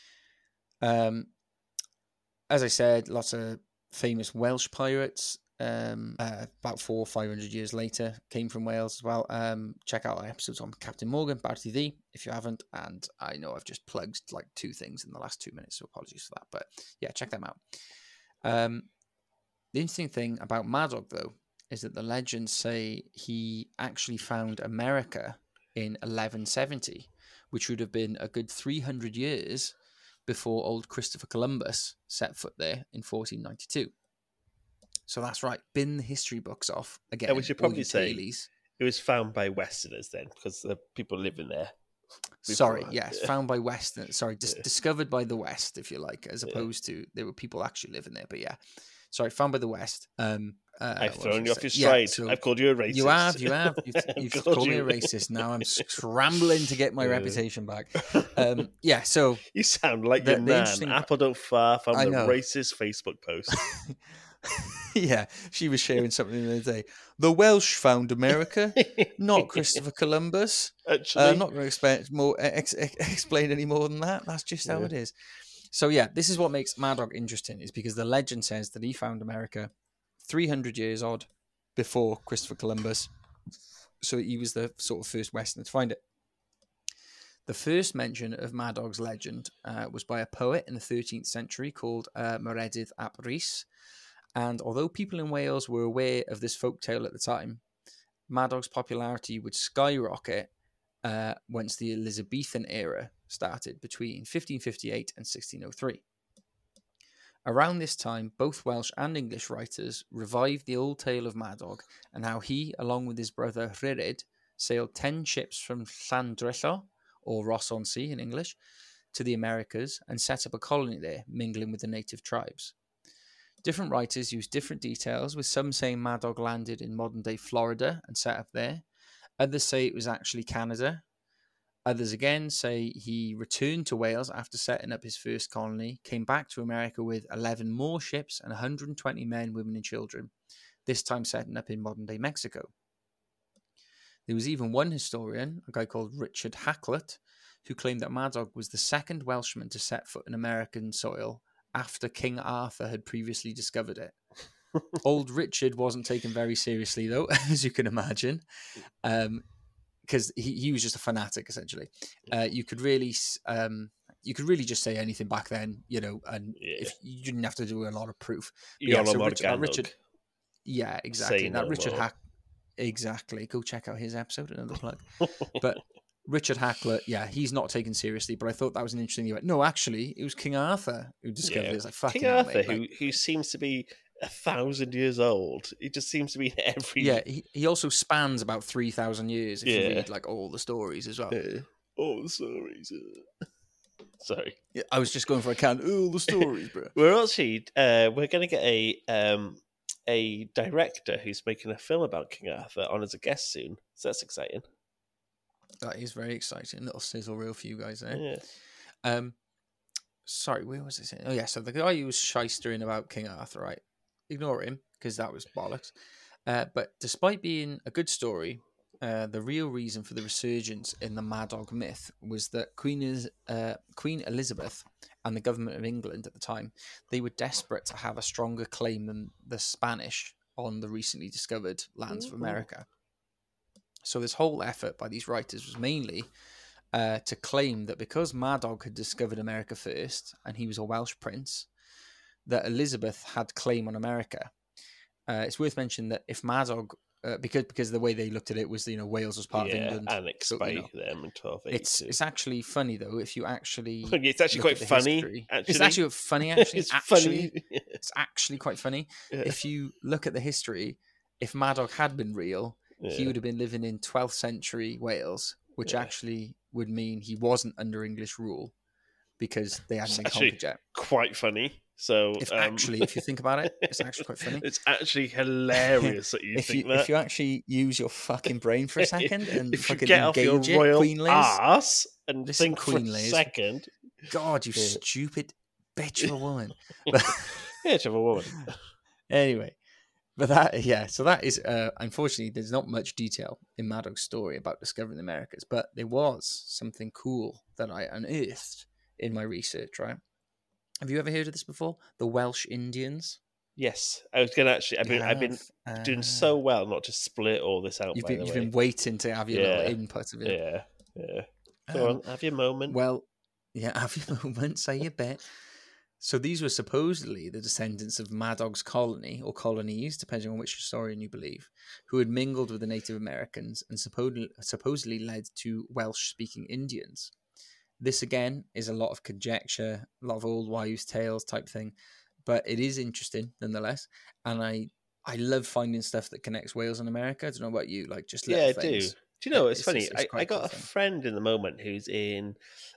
[SPEAKER 2] Um, as I said, lots of famous Welsh pirates. Um, uh, about four or five hundred years later, came from Wales as well. Um, check out our episodes on Captain Morgan, Barty T V, if you haven't. And I know I've just plugged like two things in the last two minutes, so apologies for that. But yeah, check them out. Um, the interesting thing about Mad Dog, though, is that the legends say he actually found America in eleven seventy, which would have been a good three hundred years before old Christopher Columbus set foot there in fourteen ninety-two. So that's right. Bin the history books off again.
[SPEAKER 3] And we should probably say
[SPEAKER 2] tailies.
[SPEAKER 3] It was found by Westerners then, because the people living there. Before.
[SPEAKER 2] Sorry, yes, yeah. Found by Westerners. Sorry, dis-
[SPEAKER 3] yeah.
[SPEAKER 2] discovered by the West, if you like, as opposed yeah. to there were people actually living there. But yeah, sorry, found by the West. Um, uh,
[SPEAKER 3] I've thrown you off your stride. Yeah, so I've called you a racist.
[SPEAKER 2] You have, you have. You've, you've called, called me a racist. Now I'm scrambling to get my
[SPEAKER 3] yeah.
[SPEAKER 2] reputation back. Um, yeah, so
[SPEAKER 3] you sound like the, your nan. Apple don't far from the racist Facebook post.
[SPEAKER 2] Yeah, she was sharing something the other day. The Welsh found America, not Christopher Columbus.
[SPEAKER 3] Actually,
[SPEAKER 2] uh, I'm not going to expect more ex- ex- explain any more than that. That's just how yeah. it is. So yeah, this is what makes Mad Dog interesting, is because the legend says that he found America three hundred years odd before Christopher Columbus. So he was the sort of first Westerner to find it. The first mention of Mad Dog's legend uh, was by a poet in the thirteenth century called uh, Meredydd ap Rhys. And although people in Wales were aware of this folktale at the time, Mad Dog's popularity would skyrocket uh, once the Elizabethan era started between fifteen fifty-eight and sixteen oh three. Around this time, both Welsh and English writers revived the old tale of Mad Dog and how he, along with his brother Rhyryd, sailed ten ships from Llandrillo, or Ross-on-Sea in English, to the Americas and set up a colony there, mingling with the native tribes. Different writers use different details, with some saying Mad Dog landed in modern-day Florida and set up there. Others say it was actually Canada. Others again say he returned to Wales after setting up his first colony, came back to America with eleven more ships and one hundred twenty men, women and children, this time setting up in modern-day Mexico. There was even one historian, a guy called Richard Hakluyt, who claimed that Mad Dog was the second Welshman to set foot in American soil after King Arthur had previously discovered it. Old Richard wasn't taken very seriously, though, as you can imagine, because um, he, he was just a fanatic, essentially. Uh, you could really, um, you could really just say anything back then, you know, and yeah. if you didn't have to do a lot of proof.
[SPEAKER 3] Yeah, so
[SPEAKER 2] Richard, uh, Richard, yeah, exactly.
[SPEAKER 3] Say
[SPEAKER 2] that
[SPEAKER 3] no
[SPEAKER 2] Richard
[SPEAKER 3] more.
[SPEAKER 2] Hack, exactly. Go check out his episode. Another plug, but. Richard Hakluyt, yeah, he's not taken seriously, but I thought that was an interesting event. No, actually, it was King Arthur who discovered
[SPEAKER 3] yeah.
[SPEAKER 2] it. It's like, fucking
[SPEAKER 3] King
[SPEAKER 2] hell,
[SPEAKER 3] Arthur,
[SPEAKER 2] mate.
[SPEAKER 3] who
[SPEAKER 2] Like,
[SPEAKER 3] who seems to be a thousand years old. He just seems to be in every.
[SPEAKER 2] yeah, he, he also spans about three thousand years if
[SPEAKER 3] Yeah.
[SPEAKER 2] you read like all the stories as well.
[SPEAKER 3] Yeah. All the stories. uh. Sorry,
[SPEAKER 2] Yeah, I was just going for a count. All the stories, bro.
[SPEAKER 3] we're actually uh, we're going to get a um a director who's making a film about King Arthur on as a guest soon. So that's exciting.
[SPEAKER 2] That is very exciting. Little sizzle reel for you guys there.
[SPEAKER 3] Yeah.
[SPEAKER 2] Um, sorry, where was I saying? Oh yeah, so the guy who was shystering about King Arthur, right? Ignore him because that was bollocks. Uh, but despite being a good story, uh, the real reason for the resurgence in the Mad Dog myth was that Queen is uh, Queen Elizabeth and the government of England at the time, they were desperate to have a stronger claim than the Spanish on the recently discovered lands
[SPEAKER 3] Mm-hmm.
[SPEAKER 2] of America. So this whole effort by these writers was mainly uh, to claim that because Mad Dog had discovered America first, and he was a Welsh prince, that Elizabeth had claim on America. Uh, it's worth mentioning that if Mad Dog, uh, because because the way they looked at it was, you know, Wales was part
[SPEAKER 3] yeah,
[SPEAKER 2] of England,
[SPEAKER 3] annexed
[SPEAKER 2] so,
[SPEAKER 3] by
[SPEAKER 2] you know,
[SPEAKER 3] them in twelve eighty-two.
[SPEAKER 2] it's it's actually funny though if you actually.
[SPEAKER 3] It's actually
[SPEAKER 2] look
[SPEAKER 3] quite
[SPEAKER 2] at the
[SPEAKER 3] funny.
[SPEAKER 2] history.
[SPEAKER 3] Actually,
[SPEAKER 2] It's actually funny. Actually,
[SPEAKER 3] it's
[SPEAKER 2] actually,
[SPEAKER 3] funny.
[SPEAKER 2] it's actually quite funny.
[SPEAKER 3] Yeah.
[SPEAKER 2] If you look at the history, if Mad Dog had been real,
[SPEAKER 3] Yeah.
[SPEAKER 2] he would have been living in twelfth century Wales, which
[SPEAKER 3] Yeah.
[SPEAKER 2] actually would mean he wasn't under English rule because they hadn't
[SPEAKER 3] It's
[SPEAKER 2] been
[SPEAKER 3] actually
[SPEAKER 2] conquered yet.
[SPEAKER 3] quite funny. So
[SPEAKER 2] If
[SPEAKER 3] um,
[SPEAKER 2] actually, if you think about it, it's actually quite funny.
[SPEAKER 3] It's actually hilarious that you
[SPEAKER 2] if
[SPEAKER 3] think
[SPEAKER 2] you
[SPEAKER 3] that.
[SPEAKER 2] if you actually use your fucking brain for a second and
[SPEAKER 3] if you
[SPEAKER 2] fucking
[SPEAKER 3] get off your
[SPEAKER 2] engage it,
[SPEAKER 3] royal
[SPEAKER 2] Queen Liz,
[SPEAKER 3] ass and
[SPEAKER 2] Listen,
[SPEAKER 3] think for
[SPEAKER 2] Queen
[SPEAKER 3] a
[SPEAKER 2] Liz.
[SPEAKER 3] second.
[SPEAKER 2] God, you
[SPEAKER 3] Yeah.
[SPEAKER 2] stupid bitch of a woman. But,
[SPEAKER 3] Yeah, to have a woman.
[SPEAKER 2] Anyway, but that, yeah, so that is, uh, unfortunately, there's not much detail in Mad Dog's story about discovering the Americas, but there was something cool that I unearthed in my research, right? Have you ever heard of this before? The Welsh Indians?
[SPEAKER 3] Yes, I was going to actually. I've
[SPEAKER 2] You
[SPEAKER 3] been, I've been
[SPEAKER 2] have?
[SPEAKER 3] doing
[SPEAKER 2] Uh,
[SPEAKER 3] so well not to split all this out.
[SPEAKER 2] You've
[SPEAKER 3] by
[SPEAKER 2] been,
[SPEAKER 3] the
[SPEAKER 2] you've
[SPEAKER 3] way.
[SPEAKER 2] been waiting to have your
[SPEAKER 3] Yeah.
[SPEAKER 2] little input of it.
[SPEAKER 3] Yeah, yeah. Go
[SPEAKER 2] Um,
[SPEAKER 3] on, have your moment.
[SPEAKER 2] Well, yeah, have your moment, say your bit. So these were supposedly the descendants of Mad Dog's colony, or colonies, depending on which historian you believe, who had mingled with the Native Americans and supposedly, supposedly led to Welsh-speaking Indians. This, again, is a lot of conjecture, a lot of old wives' tales type thing, but it is interesting nonetheless. And I I love finding stuff that connects Wales and America. I don't know about you, like just little
[SPEAKER 3] Yeah, I
[SPEAKER 2] things.
[SPEAKER 3] do. Do you know? It's,
[SPEAKER 2] It's
[SPEAKER 3] funny.
[SPEAKER 2] just- it's
[SPEAKER 3] I,
[SPEAKER 2] quite
[SPEAKER 3] I
[SPEAKER 2] a
[SPEAKER 3] got
[SPEAKER 2] cool
[SPEAKER 3] a
[SPEAKER 2] thing.
[SPEAKER 3] friend in the moment who's in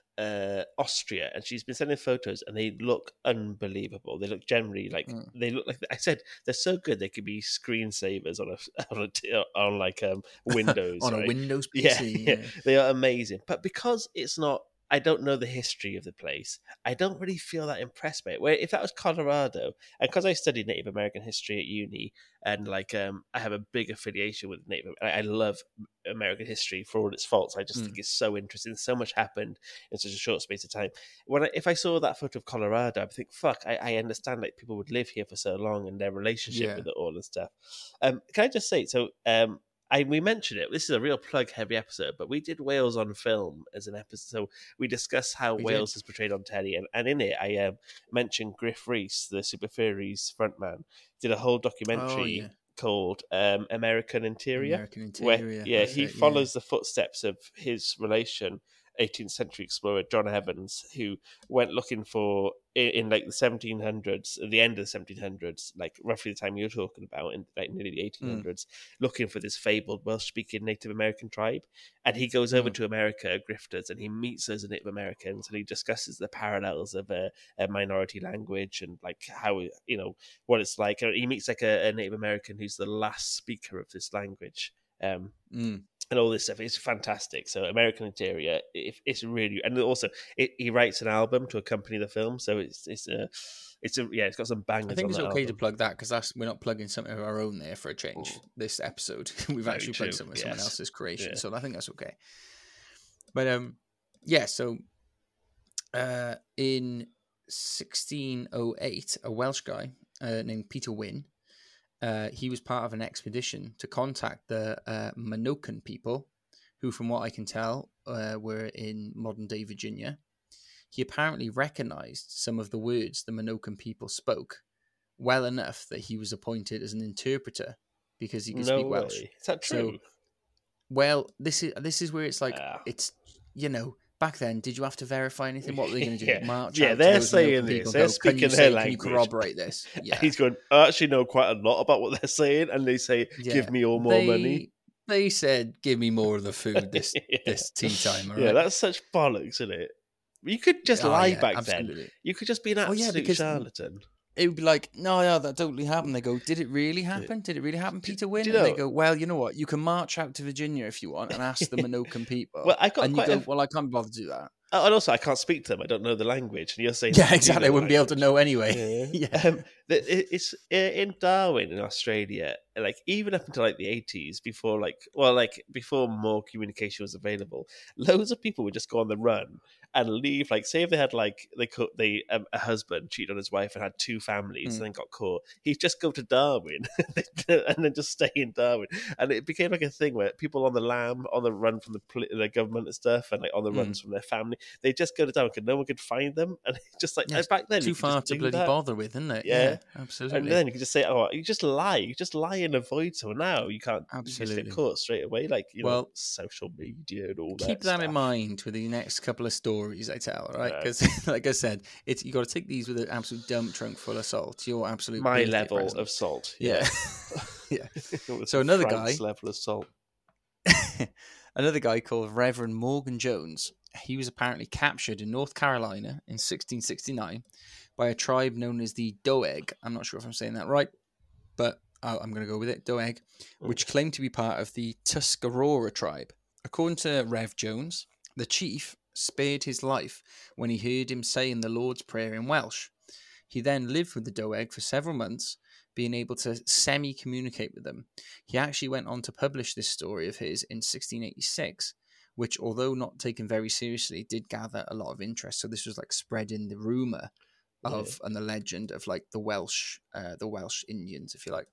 [SPEAKER 3] uh, Austria, and she's been sending photos, and they look unbelievable. They look generally like
[SPEAKER 2] Mm.
[SPEAKER 3] they look like I said. They're so good they could be screensavers on a on a t- on like um Windows
[SPEAKER 2] on
[SPEAKER 3] right?
[SPEAKER 2] a Windows P
[SPEAKER 3] Yeah,
[SPEAKER 2] C.
[SPEAKER 3] yeah,
[SPEAKER 2] yeah.
[SPEAKER 3] they are amazing. But because it's not, I don't know the history of the place. I don't really feel that impressed by it. Where if that was Colorado, and because I studied Native American history at uni, and like um, I have a big affiliation with Native. I, I love American history for all its faults. I just
[SPEAKER 2] Mm.
[SPEAKER 3] think it's so interesting. So much happened in such a short space of time. When I, if I saw that photo of Colorado, I'd think, "Fuck!" I, I understand like people would live here for so long and their relationship
[SPEAKER 2] Yeah.
[SPEAKER 3] with it all and stuff. Um, can I just say so? Um, I, we mentioned it. This is a real plug-heavy episode, but we did Wales on film as an episode. So we discussed how
[SPEAKER 2] We
[SPEAKER 3] Wales
[SPEAKER 2] did.
[SPEAKER 3] is portrayed on telly, and, and in it, I um, mentioned Griff Rhys, the Super Furries frontman, did a whole documentary
[SPEAKER 2] Oh, yeah.
[SPEAKER 3] called um, American Interior.
[SPEAKER 2] American
[SPEAKER 3] Where,
[SPEAKER 2] Interior.
[SPEAKER 3] yeah,
[SPEAKER 2] that's
[SPEAKER 3] he
[SPEAKER 2] it,
[SPEAKER 3] follows the footsteps of his relation, eighteenth century explorer John Evans, who went looking for in, in like the seventeen hundreds, at the end of the seventeen hundreds, like roughly the time you're talking about, in like nearly the eighteen hundreds, looking for this fabled Welsh-speaking Native American tribe. And he goes over
[SPEAKER 2] Mm.
[SPEAKER 3] to America, Grifters, and he meets those Native Americans, and he discusses the parallels of a, a minority language and like how, you know, what it's like. And he meets like a, a Native American who's the last speaker of this language. Um,
[SPEAKER 2] Mm.
[SPEAKER 3] and all this stuff. It's fantastic. So American Interior, it, it's really, and also it, he writes an album to accompany the film. So it's it's a it's a yeah, it's got some bangers.
[SPEAKER 2] I think
[SPEAKER 3] on
[SPEAKER 2] it's
[SPEAKER 3] that
[SPEAKER 2] okay to
[SPEAKER 3] album.
[SPEAKER 2] plug that because that's we're not plugging something of our own there for a change.
[SPEAKER 3] Mm.
[SPEAKER 2] This episode, we've
[SPEAKER 3] Very
[SPEAKER 2] actually
[SPEAKER 3] true,
[SPEAKER 2] plugged some of someone
[SPEAKER 3] yes.
[SPEAKER 2] else's creation,
[SPEAKER 3] Yeah.
[SPEAKER 2] so I think that's okay. But um, yeah. So, uh, in sixteen oh eight, a Welsh guy uh, named Peter Wynne, uh, he was part of an expedition to contact the uh, Minokan people, who, from what I can tell, uh, were in modern-day Virginia. He apparently recognized some of the words the Minokan people spoke well enough that he was appointed as an interpreter because he could
[SPEAKER 3] No
[SPEAKER 2] speak Welsh.
[SPEAKER 3] way. Is that true?
[SPEAKER 2] So, well, this is this is where it's like
[SPEAKER 3] Ah.
[SPEAKER 2] it's you know back then. Did you have to verify anything? What were they going to do?
[SPEAKER 3] Yeah.
[SPEAKER 2] March?
[SPEAKER 3] Yeah,
[SPEAKER 2] out to
[SPEAKER 3] they're
[SPEAKER 2] those Minokan
[SPEAKER 3] saying this.
[SPEAKER 2] people,
[SPEAKER 3] They're
[SPEAKER 2] go,
[SPEAKER 3] speaking
[SPEAKER 2] can you
[SPEAKER 3] their
[SPEAKER 2] say,
[SPEAKER 3] language.
[SPEAKER 2] Can you corroborate this? Yeah,
[SPEAKER 3] He's going, I actually know quite a lot about what they're saying, and they say,
[SPEAKER 2] yeah.
[SPEAKER 3] give me all more
[SPEAKER 2] they,
[SPEAKER 3] money.
[SPEAKER 2] They said, "Give me more of the food this
[SPEAKER 3] yeah.
[SPEAKER 2] this tea time." All right?
[SPEAKER 3] Yeah, that's such bollocks, isn't it? You could just
[SPEAKER 2] Oh,
[SPEAKER 3] lie
[SPEAKER 2] yeah,
[SPEAKER 3] back
[SPEAKER 2] absolutely.
[SPEAKER 3] then. You could just be an
[SPEAKER 2] Oh,
[SPEAKER 3] absolute
[SPEAKER 2] yeah, because-
[SPEAKER 3] charlatan.
[SPEAKER 2] It would be like, no, no, that totally happened. They go, did it really happen? Did it really happen, Peter Wynne?
[SPEAKER 3] do you
[SPEAKER 2] And they
[SPEAKER 3] know-
[SPEAKER 2] go, well, you know what? You can march out to Virginia if you want and ask the Minokan people.
[SPEAKER 3] Well, I got
[SPEAKER 2] and you
[SPEAKER 3] quite
[SPEAKER 2] go,
[SPEAKER 3] a-
[SPEAKER 2] well, I can't bother to do that.
[SPEAKER 3] Oh, and also, I can't speak to them. I don't know the language. And you're saying,
[SPEAKER 2] Yeah,
[SPEAKER 3] you do
[SPEAKER 2] exactly. I
[SPEAKER 3] know the
[SPEAKER 2] wouldn't be able to
[SPEAKER 3] language.
[SPEAKER 2] know anyway.
[SPEAKER 3] Yeah.
[SPEAKER 2] Yeah.
[SPEAKER 3] Um, the- it- it's uh, in Darwin in Australia, like even up until like the eighties, before like well, like before more communication was available, loads of people would just go on the run and leave. Like, say if they had like they caught they um, a husband cheated on his wife and had two families
[SPEAKER 2] Mm.
[SPEAKER 3] and then got caught, he'd just go to Darwin and then just stay in Darwin, and it became like a thing where people on the lam, on the run from the poli- the government and stuff, and like on the
[SPEAKER 2] Mm.
[SPEAKER 3] runs from their family, they just go to Darwin because no one could find them, and it's just like
[SPEAKER 2] Yeah,
[SPEAKER 3] back then you
[SPEAKER 2] Too
[SPEAKER 3] could
[SPEAKER 2] far
[SPEAKER 3] just
[SPEAKER 2] to
[SPEAKER 3] do
[SPEAKER 2] bloody
[SPEAKER 3] that.
[SPEAKER 2] bother with, isn't it?
[SPEAKER 3] Yeah.
[SPEAKER 2] absolutely.
[SPEAKER 3] And then you can just say, "Oh, you just lie. You just lie and avoid someone." Now you can't you just
[SPEAKER 2] Absolutely.
[SPEAKER 3] get caught straight away, like you know,
[SPEAKER 2] Well,
[SPEAKER 3] social media and all that.
[SPEAKER 2] Keep that in
[SPEAKER 3] stuff.
[SPEAKER 2] mind with the next couple of stories I tell, all right?
[SPEAKER 3] Yeah.
[SPEAKER 2] Because, like I said, it's you got to take these with an absolute dump trunk full of salt. Your absolute
[SPEAKER 3] My
[SPEAKER 2] birthday
[SPEAKER 3] level
[SPEAKER 2] present.
[SPEAKER 3] of salt.
[SPEAKER 2] Yeah.
[SPEAKER 3] Yeah.
[SPEAKER 2] Yeah.
[SPEAKER 3] With
[SPEAKER 2] So another
[SPEAKER 3] Frank's
[SPEAKER 2] guy-
[SPEAKER 3] level of salt.
[SPEAKER 2] Another guy called Reverend Morgan Jones. He was apparently captured in North Carolina in sixteen sixty-nine by a tribe known as the Doeg. I'm not sure if I'm saying that right, but oh, I'm going to go with it. Doeg, which claimed to be part of the Tuscarora tribe. According to Rev Jones, the chief spared his life when he heard him saying the Lord's Prayer in Welsh. He then lived with the Doeg for several months, being able to semi-communicate with them. He actually went on to publish this story of his in sixteen eighty-six, which, although not taken very seriously, did gather a lot of interest. So this was like spreading the rumor of yeah. and the legend of like the Welsh, uh, the Welsh Indians, if you like.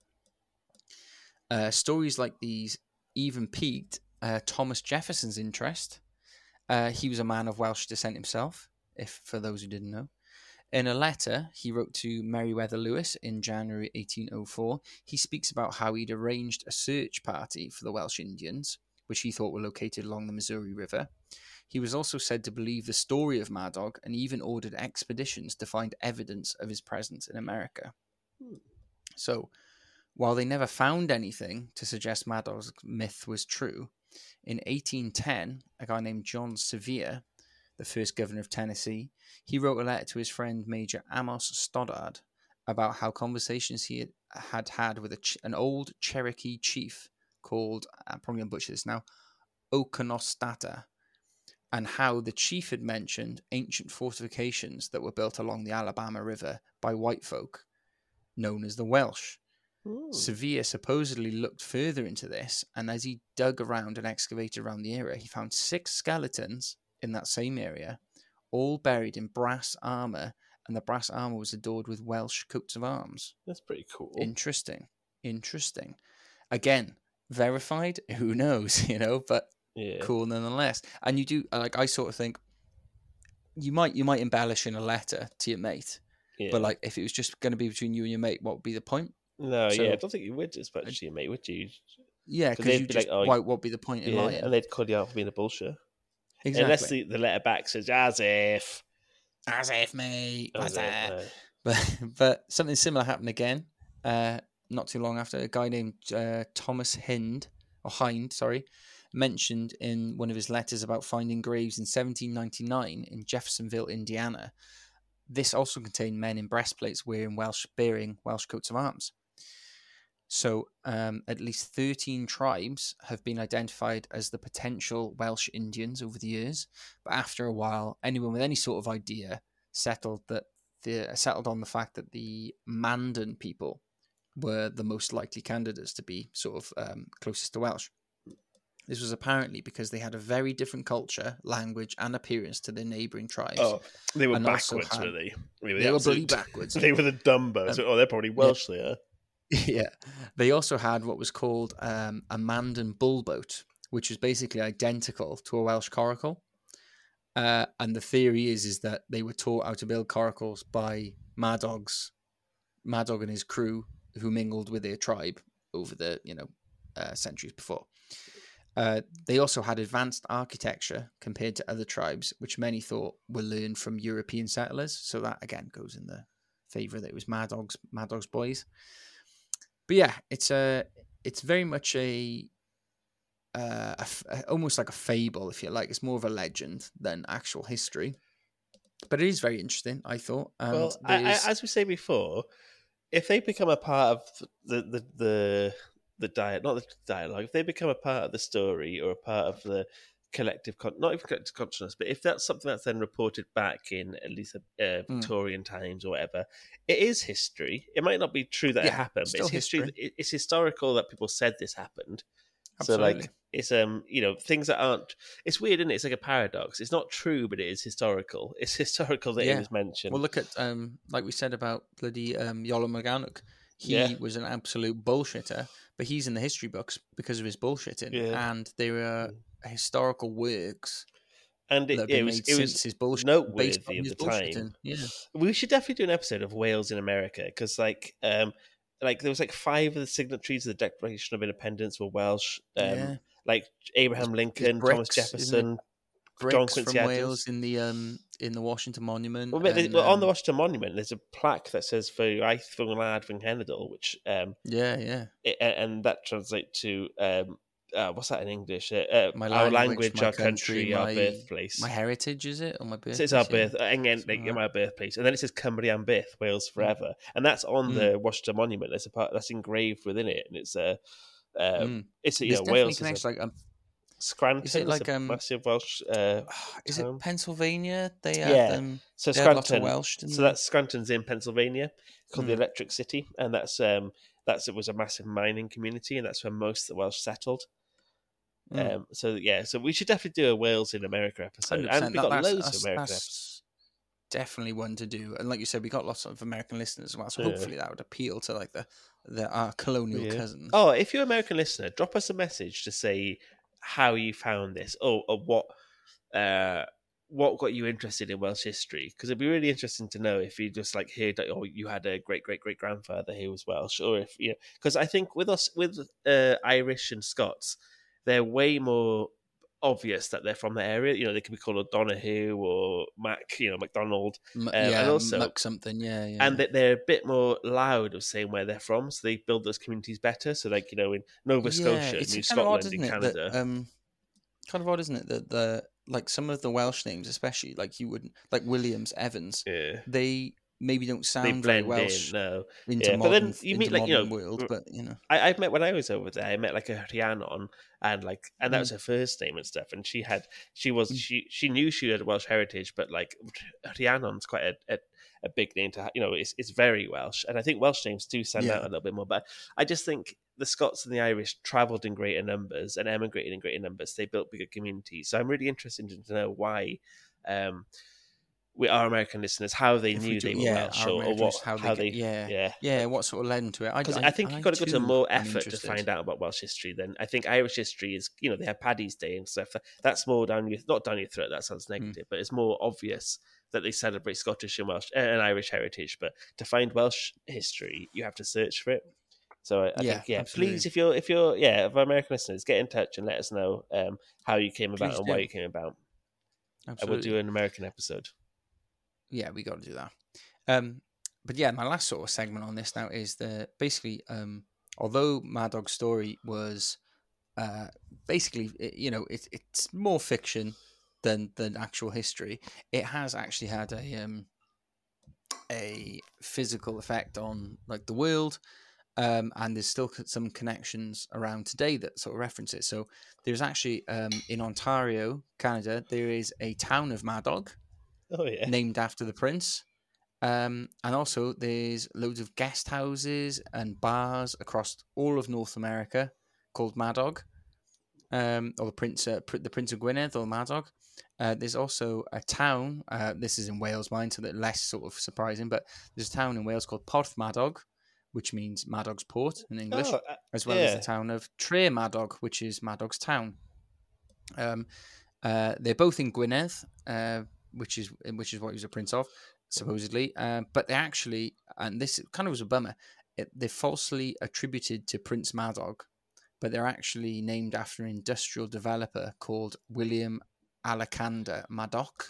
[SPEAKER 2] Uh, stories like these even piqued uh, Thomas Jefferson's interest. Uh, he was a man of Welsh descent himself, if for those who didn't know. In a letter he wrote to Meriwether Lewis in January eighteen oh four, he speaks about how he'd arranged a search party for the Welsh Indians, which he thought were located along the Missouri River. He was also said to believe the story of Mad Dog and even ordered expeditions to find evidence of his presence in America. Hmm. So, while they never found anything to suggest Mad Dog's myth was true, in eighteen ten, a guy named John Sevier, the first governor of Tennessee, he wrote a letter to his friend Major Amos Stoddard about how conversations he had had, had with a ch- an old Cherokee chief called, I'm probably going to butcher this now, Okonostata, and how the chief had mentioned ancient fortifications that were built along the Alabama River by white folk, known as the Welsh. Ooh. Sevier supposedly looked further into this, and as he dug around and excavated around the area, he found six skeletons in that same area, all buried in brass armor, and the brass armor was adorned with Welsh coats of arms.
[SPEAKER 3] That's pretty cool.
[SPEAKER 2] Interesting. Interesting. Again, verified? Who knows, you know, but yeah. Cool nonetheless. And you do, like, I sort of think you might you might embellish in a letter to your mate, yeah. but like if it was just going to be between you and your mate, what would be the point?
[SPEAKER 3] No, so, yeah, I don't think you would as much to your mate, would you?
[SPEAKER 2] Yeah, because you
[SPEAKER 3] be
[SPEAKER 2] just,
[SPEAKER 3] like, oh,
[SPEAKER 2] why, what would be the point in
[SPEAKER 3] yeah,
[SPEAKER 2] lying?
[SPEAKER 3] And they'd call you out for being a bullshit.
[SPEAKER 2] Exactly.
[SPEAKER 3] Unless the, the letter back says, as if.
[SPEAKER 2] As if, mate.
[SPEAKER 3] As
[SPEAKER 2] What's
[SPEAKER 3] if,
[SPEAKER 2] that?
[SPEAKER 3] no.
[SPEAKER 2] But, but something similar happened again, uh, not too long after. A guy named uh, Thomas Hind, or Hind, sorry, mentioned in one of his letters about finding graves in seventeen ninety-nine in Jeffersonville, Indiana. This also contained men in breastplates wearing Welsh, bearing Welsh coats of arms. So um, at least thirteen tribes have been identified as the potential Welsh Indians over the years. But after a while, anyone with any sort of idea settled that the settled on the fact that the Mandan people were the most likely candidates to be sort of um, closest to Welsh. This was apparently because they had a very different culture, language, and appearance to their neighbouring tribes.
[SPEAKER 3] Oh, they were
[SPEAKER 2] and
[SPEAKER 3] backwards,
[SPEAKER 2] had,
[SPEAKER 3] were they? They were,
[SPEAKER 2] the they were bloody backwards.
[SPEAKER 3] They were the Dumbos. Um, oh, they're probably Welsh,
[SPEAKER 2] yeah.
[SPEAKER 3] they are.
[SPEAKER 2] Yeah. They also had what was called um, a Mandan bullboat, which was basically identical to a Welsh coracle. Uh, and the theory is is that they were taught how to build coracles by Mad Dog's, Mad Dog and his crew, who mingled with their tribe over the you know uh, centuries before. Uh, they also had advanced architecture compared to other tribes, which many thought were learned from European settlers. So that again goes in the favour that it was Mad Dog's, Mad Dog's boys. But yeah, it's a it's very much a, uh, a, a almost like a fable, if you like. It's more of a legend than actual history. But it is very interesting, I thought. And
[SPEAKER 3] well, I, I, as we say before, if they become a part of the the the, the diet, not the dialogue, if they become a part of the story or a part of the collective, con- not even collective consciousness, but if that's something that's then reported back in at least uh, Victorian mm. times or whatever, it is history. It might not be true that
[SPEAKER 2] yeah,
[SPEAKER 3] it happened, but it's history.
[SPEAKER 2] history.
[SPEAKER 3] It's historical that people said this happened.
[SPEAKER 2] Absolutely.
[SPEAKER 3] So like it's um you know things that aren't. It's weird, isn't it? It's like a paradox. It's not true, but it is historical. It's historical that
[SPEAKER 2] yeah.
[SPEAKER 3] it was mentioned.
[SPEAKER 2] Well, look at um like we said about bloody um Iolo Morgannwg. He
[SPEAKER 3] yeah.
[SPEAKER 2] was an absolute bullshitter, but he's in the history books because of his bullshitting,
[SPEAKER 3] yeah.
[SPEAKER 2] and there are historical works.
[SPEAKER 3] And it, it was it was
[SPEAKER 2] his bullshit,
[SPEAKER 3] noteworthy of
[SPEAKER 2] his
[SPEAKER 3] the time.
[SPEAKER 2] Yeah,
[SPEAKER 3] we should definitely do an episode of Wales in America because, like, um, like there was like five of the signatories of the Declaration of Independence were Welsh. Um,
[SPEAKER 2] yeah.
[SPEAKER 3] Like Abraham Lincoln,
[SPEAKER 2] bricks,
[SPEAKER 3] Thomas Jefferson,
[SPEAKER 2] bricks
[SPEAKER 3] John Quincy
[SPEAKER 2] from
[SPEAKER 3] Adams.
[SPEAKER 2] Wales in the um in the Washington Monument.
[SPEAKER 3] Well,
[SPEAKER 2] and,
[SPEAKER 3] well,
[SPEAKER 2] um,
[SPEAKER 3] on the Washington Monument, there's a plaque that says "For Aeth fy Ngwlad fy Nghenedl," which um,
[SPEAKER 2] yeah, yeah,
[SPEAKER 3] it, and that translates to um. Uh, what's that in English? Uh, uh,
[SPEAKER 2] my
[SPEAKER 3] our
[SPEAKER 2] language,
[SPEAKER 3] language,
[SPEAKER 2] my
[SPEAKER 3] our country,
[SPEAKER 2] country
[SPEAKER 3] our
[SPEAKER 2] my,
[SPEAKER 3] birthplace.
[SPEAKER 2] My heritage, is it? Or my birthplace?
[SPEAKER 3] So it's our
[SPEAKER 2] yeah.
[SPEAKER 3] birth, and then like,
[SPEAKER 2] like
[SPEAKER 3] my birthplace, and then it says Cymru am byth, Wales forever, mm. and that's on mm. the Washington Monument. There's a part that's engraved within it, and it's a, uh, mm. it's a, you
[SPEAKER 2] There's
[SPEAKER 3] know,
[SPEAKER 2] definitely
[SPEAKER 3] Wales.
[SPEAKER 2] Connects,
[SPEAKER 3] A...
[SPEAKER 2] like um,
[SPEAKER 3] Scranton
[SPEAKER 2] Is it
[SPEAKER 3] was
[SPEAKER 2] like
[SPEAKER 3] a
[SPEAKER 2] um?
[SPEAKER 3] massive Welsh uh,
[SPEAKER 2] Is
[SPEAKER 3] town.
[SPEAKER 2] it Pennsylvania? They had
[SPEAKER 3] Yeah.
[SPEAKER 2] um.
[SPEAKER 3] So
[SPEAKER 2] They had lots of
[SPEAKER 3] Scranton.
[SPEAKER 2] Welsh. Didn't
[SPEAKER 3] So
[SPEAKER 2] they?
[SPEAKER 3] that's Scranton's in Pennsylvania. It's called the
[SPEAKER 2] Mm.
[SPEAKER 3] Electric City, and that's um that's it was a massive mining community, and that's where most of the Welsh settled.
[SPEAKER 2] Mm.
[SPEAKER 3] Um. So yeah. So we should definitely do a Wales in America episode,
[SPEAKER 2] Hundred
[SPEAKER 3] and
[SPEAKER 2] percent.
[SPEAKER 3] we
[SPEAKER 2] That
[SPEAKER 3] got
[SPEAKER 2] that's
[SPEAKER 3] loads
[SPEAKER 2] that's,
[SPEAKER 3] of American episodes.
[SPEAKER 2] that's definitely one to do. And like you said, we got lots of American listeners as well. So
[SPEAKER 3] Yeah.
[SPEAKER 2] hopefully that would appeal to like the the our colonial
[SPEAKER 3] Yeah.
[SPEAKER 2] cousins.
[SPEAKER 3] Oh, if you're an American listener, drop us a message to say how you found this, or, or what uh, what got you interested in Welsh history. Because it'd be really interesting to know if you just like heard that, oh, you had a great great great grandfather who was Welsh, or if you know. Because I think with us, with uh, Irish and Scots, they're way more obvious that they're from the area. You know, they could be called O'Donoghue or Mac, you know, MacDonald,
[SPEAKER 2] M-
[SPEAKER 3] um,
[SPEAKER 2] yeah,
[SPEAKER 3] and also
[SPEAKER 2] muck something. Yeah, yeah.
[SPEAKER 3] and that they're a bit more loud of saying where they're from, so they build those communities better. So, like, you know, in Nova
[SPEAKER 2] yeah,
[SPEAKER 3] Scotia,
[SPEAKER 2] it's
[SPEAKER 3] New
[SPEAKER 2] kind of odd,
[SPEAKER 3] Scotland, in
[SPEAKER 2] isn't it?
[SPEAKER 3] Canada.
[SPEAKER 2] That, um, kind of odd, isn't it? That the like some of the Welsh names, especially like you wouldn't like Williams, Evans.
[SPEAKER 3] Yeah,
[SPEAKER 2] They maybe don't
[SPEAKER 3] they
[SPEAKER 2] sound very
[SPEAKER 3] blend
[SPEAKER 2] Welsh
[SPEAKER 3] in. No,
[SPEAKER 2] into
[SPEAKER 3] yeah, but
[SPEAKER 2] modern
[SPEAKER 3] then you
[SPEAKER 2] into
[SPEAKER 3] meet like you
[SPEAKER 2] modern
[SPEAKER 3] know,
[SPEAKER 2] world, but you know.
[SPEAKER 3] I, I've met when I was over there. I met like a Rhiannon, and like, and that
[SPEAKER 2] Mm.
[SPEAKER 3] was her first name and stuff. And she had, she was,
[SPEAKER 2] Mm.
[SPEAKER 3] she she knew she had Welsh heritage, but like Rhiannon's quite a, a, a big name to, ha- you know, it's it's very Welsh, and I think Welsh names do stand
[SPEAKER 2] Yeah.
[SPEAKER 3] out a little bit more. But I just think the Scots and the Irish travelled in greater numbers and emigrated in greater numbers. They built bigger communities. So I'm really interested to know why. Um, we our American listeners, how they
[SPEAKER 2] If we
[SPEAKER 3] knew
[SPEAKER 2] do-
[SPEAKER 3] they were
[SPEAKER 2] yeah,
[SPEAKER 3] Welsh,
[SPEAKER 2] our
[SPEAKER 3] or, or
[SPEAKER 2] American
[SPEAKER 3] what,
[SPEAKER 2] listeners, how
[SPEAKER 3] how
[SPEAKER 2] they
[SPEAKER 3] they,
[SPEAKER 2] get- yeah.
[SPEAKER 3] yeah,
[SPEAKER 2] Yeah, what sort of led into it? I,
[SPEAKER 3] because I, think you've got to go to
[SPEAKER 2] too
[SPEAKER 3] more
[SPEAKER 2] am
[SPEAKER 3] effort to
[SPEAKER 2] interested.
[SPEAKER 3] find out about Welsh history than I think Irish history is. You know, they have Paddy's Day and stuff. That's more down your not down your throat. That sounds negative, but it's more obvious that they celebrate Scottish and Welsh and Irish heritage. But to find Welsh history, you have to search for it. So I, I
[SPEAKER 2] Yeah,
[SPEAKER 3] think, yeah,
[SPEAKER 2] absolutely.
[SPEAKER 3] please, if you're if you're yeah, if American listeners, get in touch and let us know um, how you came about
[SPEAKER 2] Please
[SPEAKER 3] and why
[SPEAKER 2] do.
[SPEAKER 3] you came about,
[SPEAKER 2] Absolutely.
[SPEAKER 3] and we'll do an American episode.
[SPEAKER 2] Yeah, we got to do that. Um, but yeah, my last sort of segment on this now is that basically, um, although Mad Dog's story was uh, basically, it- you know, it, it's more fiction than than actual history. It has actually had a um, a physical effect on like the world, um, and there's still co- some connections around today that sort of reference it. So there's actually um, in Ontario, Canada, there is a town of Mad Dog.
[SPEAKER 3] Oh yeah,
[SPEAKER 2] named after the prince. Um, and also there's loads of guest houses and bars across all of North America called Mad Dog, um, or the Prince, uh, Pr- the Prince of Gwynedd, or Mad Dog. Uh, there's also a town. Uh, this is in Wales, mine, so that less sort of surprising. But there's a town in Wales called Porth Madog, which means Mad Dog's port in English,
[SPEAKER 3] oh, uh,
[SPEAKER 2] as well
[SPEAKER 3] yeah.
[SPEAKER 2] as the town of Tre Madog, which is Mad Dog's town. Um, uh, they're both in Gwynedd, uh, which is which is what he was a prince of, supposedly. Uh, but they actually, and this kind of was a bummer, it, they're falsely attributed to Prince Madog, but they're actually named after an industrial developer called William Alexander Madoc.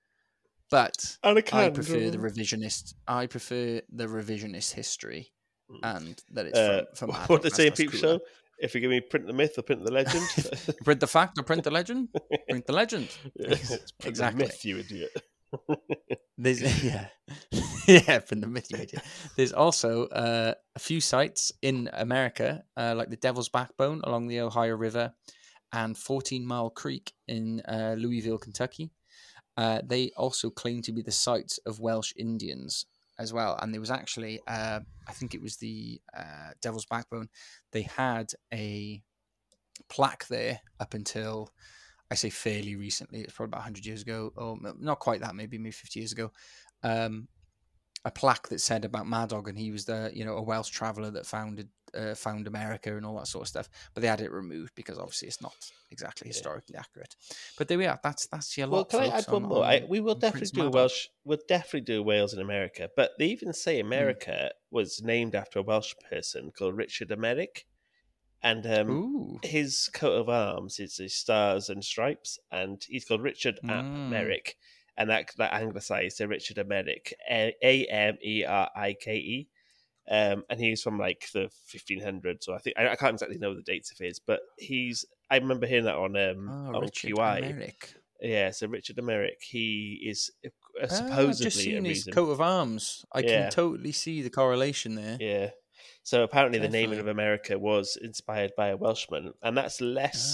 [SPEAKER 2] But I prefer the revisionist. I prefer the revisionist history, and that it's
[SPEAKER 3] Uh,
[SPEAKER 2] from, from
[SPEAKER 3] what did
[SPEAKER 2] Madog.
[SPEAKER 3] they say in
[SPEAKER 2] That's-
[SPEAKER 3] Peep
[SPEAKER 2] that's
[SPEAKER 3] Show?
[SPEAKER 2] cooler.
[SPEAKER 3] If you give me print the myth or print the legend,
[SPEAKER 2] Print the fact or print the legend? Print the legend.
[SPEAKER 3] It's print
[SPEAKER 2] Exactly.
[SPEAKER 3] the myth, you idiot.
[SPEAKER 2] There's yeah, yeah, from the myth you idiot. There's also uh, a few sites in America, uh, like the Devil's Backbone along the Ohio River, and fourteen Mile Creek in uh, Louisville, Kentucky. Uh, they also claim to be the sites of Welsh Indians as well. And there was actually, uh, I think it was the uh, Devil's Backbone. They had a plaque there up until, I say fairly recently, it's probably about one hundred years ago, or not quite that, maybe maybe fifty years ago, um, a plaque that said about Mad Dog, and he was the, you know, a Welsh traveller that founded uh, found America and all that sort of stuff. But they had it removed because obviously it's not exactly
[SPEAKER 3] Yeah.
[SPEAKER 2] historically accurate. But there we are. That's that's your
[SPEAKER 3] Well,
[SPEAKER 2] lot.
[SPEAKER 3] can I
[SPEAKER 2] folks,
[SPEAKER 3] add one
[SPEAKER 2] on-
[SPEAKER 3] more?
[SPEAKER 2] on-
[SPEAKER 3] I, we will
[SPEAKER 2] on
[SPEAKER 3] definitely
[SPEAKER 2] Prince
[SPEAKER 3] do a
[SPEAKER 2] Mad Dog.
[SPEAKER 3] Welsh. We'll definitely do Wales in America, but they even say America was named after a Welsh person called Richard Emeric, and um,
[SPEAKER 2] Ooh.
[SPEAKER 3] his coat of arms is the stars and stripes, and he's called Richard Ap
[SPEAKER 2] Mm.
[SPEAKER 3] Merrick, and that that anglicised to Richard Emeric, A M E R I K E. Um, and he's from like the fifteen hundreds, so I think I, I can't exactly know the dates of his, but he's. I remember hearing that on um,
[SPEAKER 2] Oh,
[SPEAKER 3] on
[SPEAKER 2] Richard
[SPEAKER 3] Q I.
[SPEAKER 2] Emeric.
[SPEAKER 3] Yeah, so Richard Emeric, he is uh,
[SPEAKER 2] Ah, I've
[SPEAKER 3] supposedly
[SPEAKER 2] just
[SPEAKER 3] a
[SPEAKER 2] seen his
[SPEAKER 3] reason.
[SPEAKER 2] coat of arms. I
[SPEAKER 3] Yeah.
[SPEAKER 2] can totally see the correlation there.
[SPEAKER 3] Yeah. So apparently the naming
[SPEAKER 2] Definitely.
[SPEAKER 3] of America was inspired by a Welshman, and that's less
[SPEAKER 2] Ah.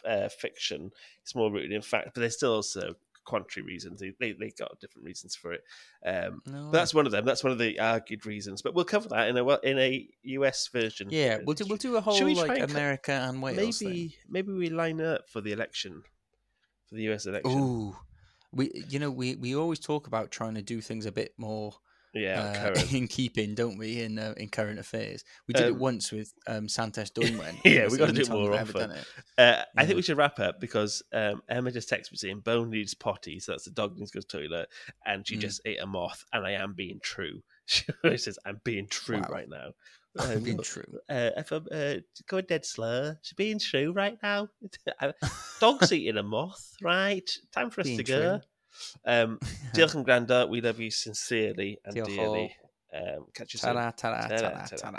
[SPEAKER 3] uh, fiction. It's more rooted in fact, but there's still also contrary reasons. They, they they got different reasons for it. Um,
[SPEAKER 2] No,
[SPEAKER 3] but that's one of them. That's one of the argued reasons. But we'll cover that in a in a U S version.
[SPEAKER 2] yeah, we'll do we'll do a whole
[SPEAKER 3] Should we try
[SPEAKER 2] like
[SPEAKER 3] and co-
[SPEAKER 2] America and Wales
[SPEAKER 3] maybe
[SPEAKER 2] thing.
[SPEAKER 3] maybe we line up for the election, for the U S election.
[SPEAKER 2] Ooh, we you know we we always talk about trying to do things a bit more.
[SPEAKER 3] Yeah,
[SPEAKER 2] Uh,
[SPEAKER 3] current.
[SPEAKER 2] in keeping, don't we? In uh, in current affairs, we did it
[SPEAKER 3] Um,
[SPEAKER 2] once with um, Santos Dumont.
[SPEAKER 3] Yeah, we got to do it more
[SPEAKER 2] Ever
[SPEAKER 3] often.
[SPEAKER 2] done it.
[SPEAKER 3] Uh, I
[SPEAKER 2] Yeah.
[SPEAKER 3] think we should wrap up because um, Emma just texted me saying Bone needs potty, so that's the dog needs to go to the toilet, and she
[SPEAKER 2] Mm.
[SPEAKER 3] just ate a moth, and I am being true. She says, I'm being true
[SPEAKER 2] Wow.
[SPEAKER 3] right now.
[SPEAKER 2] I'm
[SPEAKER 3] Um,
[SPEAKER 2] being true.
[SPEAKER 3] Uh, if I'm uh, going dead slur, she's being true right now. Dog's eating a moth, right? Time for us
[SPEAKER 2] Being
[SPEAKER 3] to go.
[SPEAKER 2] true.
[SPEAKER 3] Um, Diolch yn gwrando. We love you sincerely and
[SPEAKER 2] Diolch o.
[SPEAKER 3] dearly. Um, catch you soon.
[SPEAKER 2] Ta-ra, ta-ra,
[SPEAKER 3] Ta-ra,
[SPEAKER 2] ta-ra,
[SPEAKER 3] ta-ra.
[SPEAKER 2] ta-ra.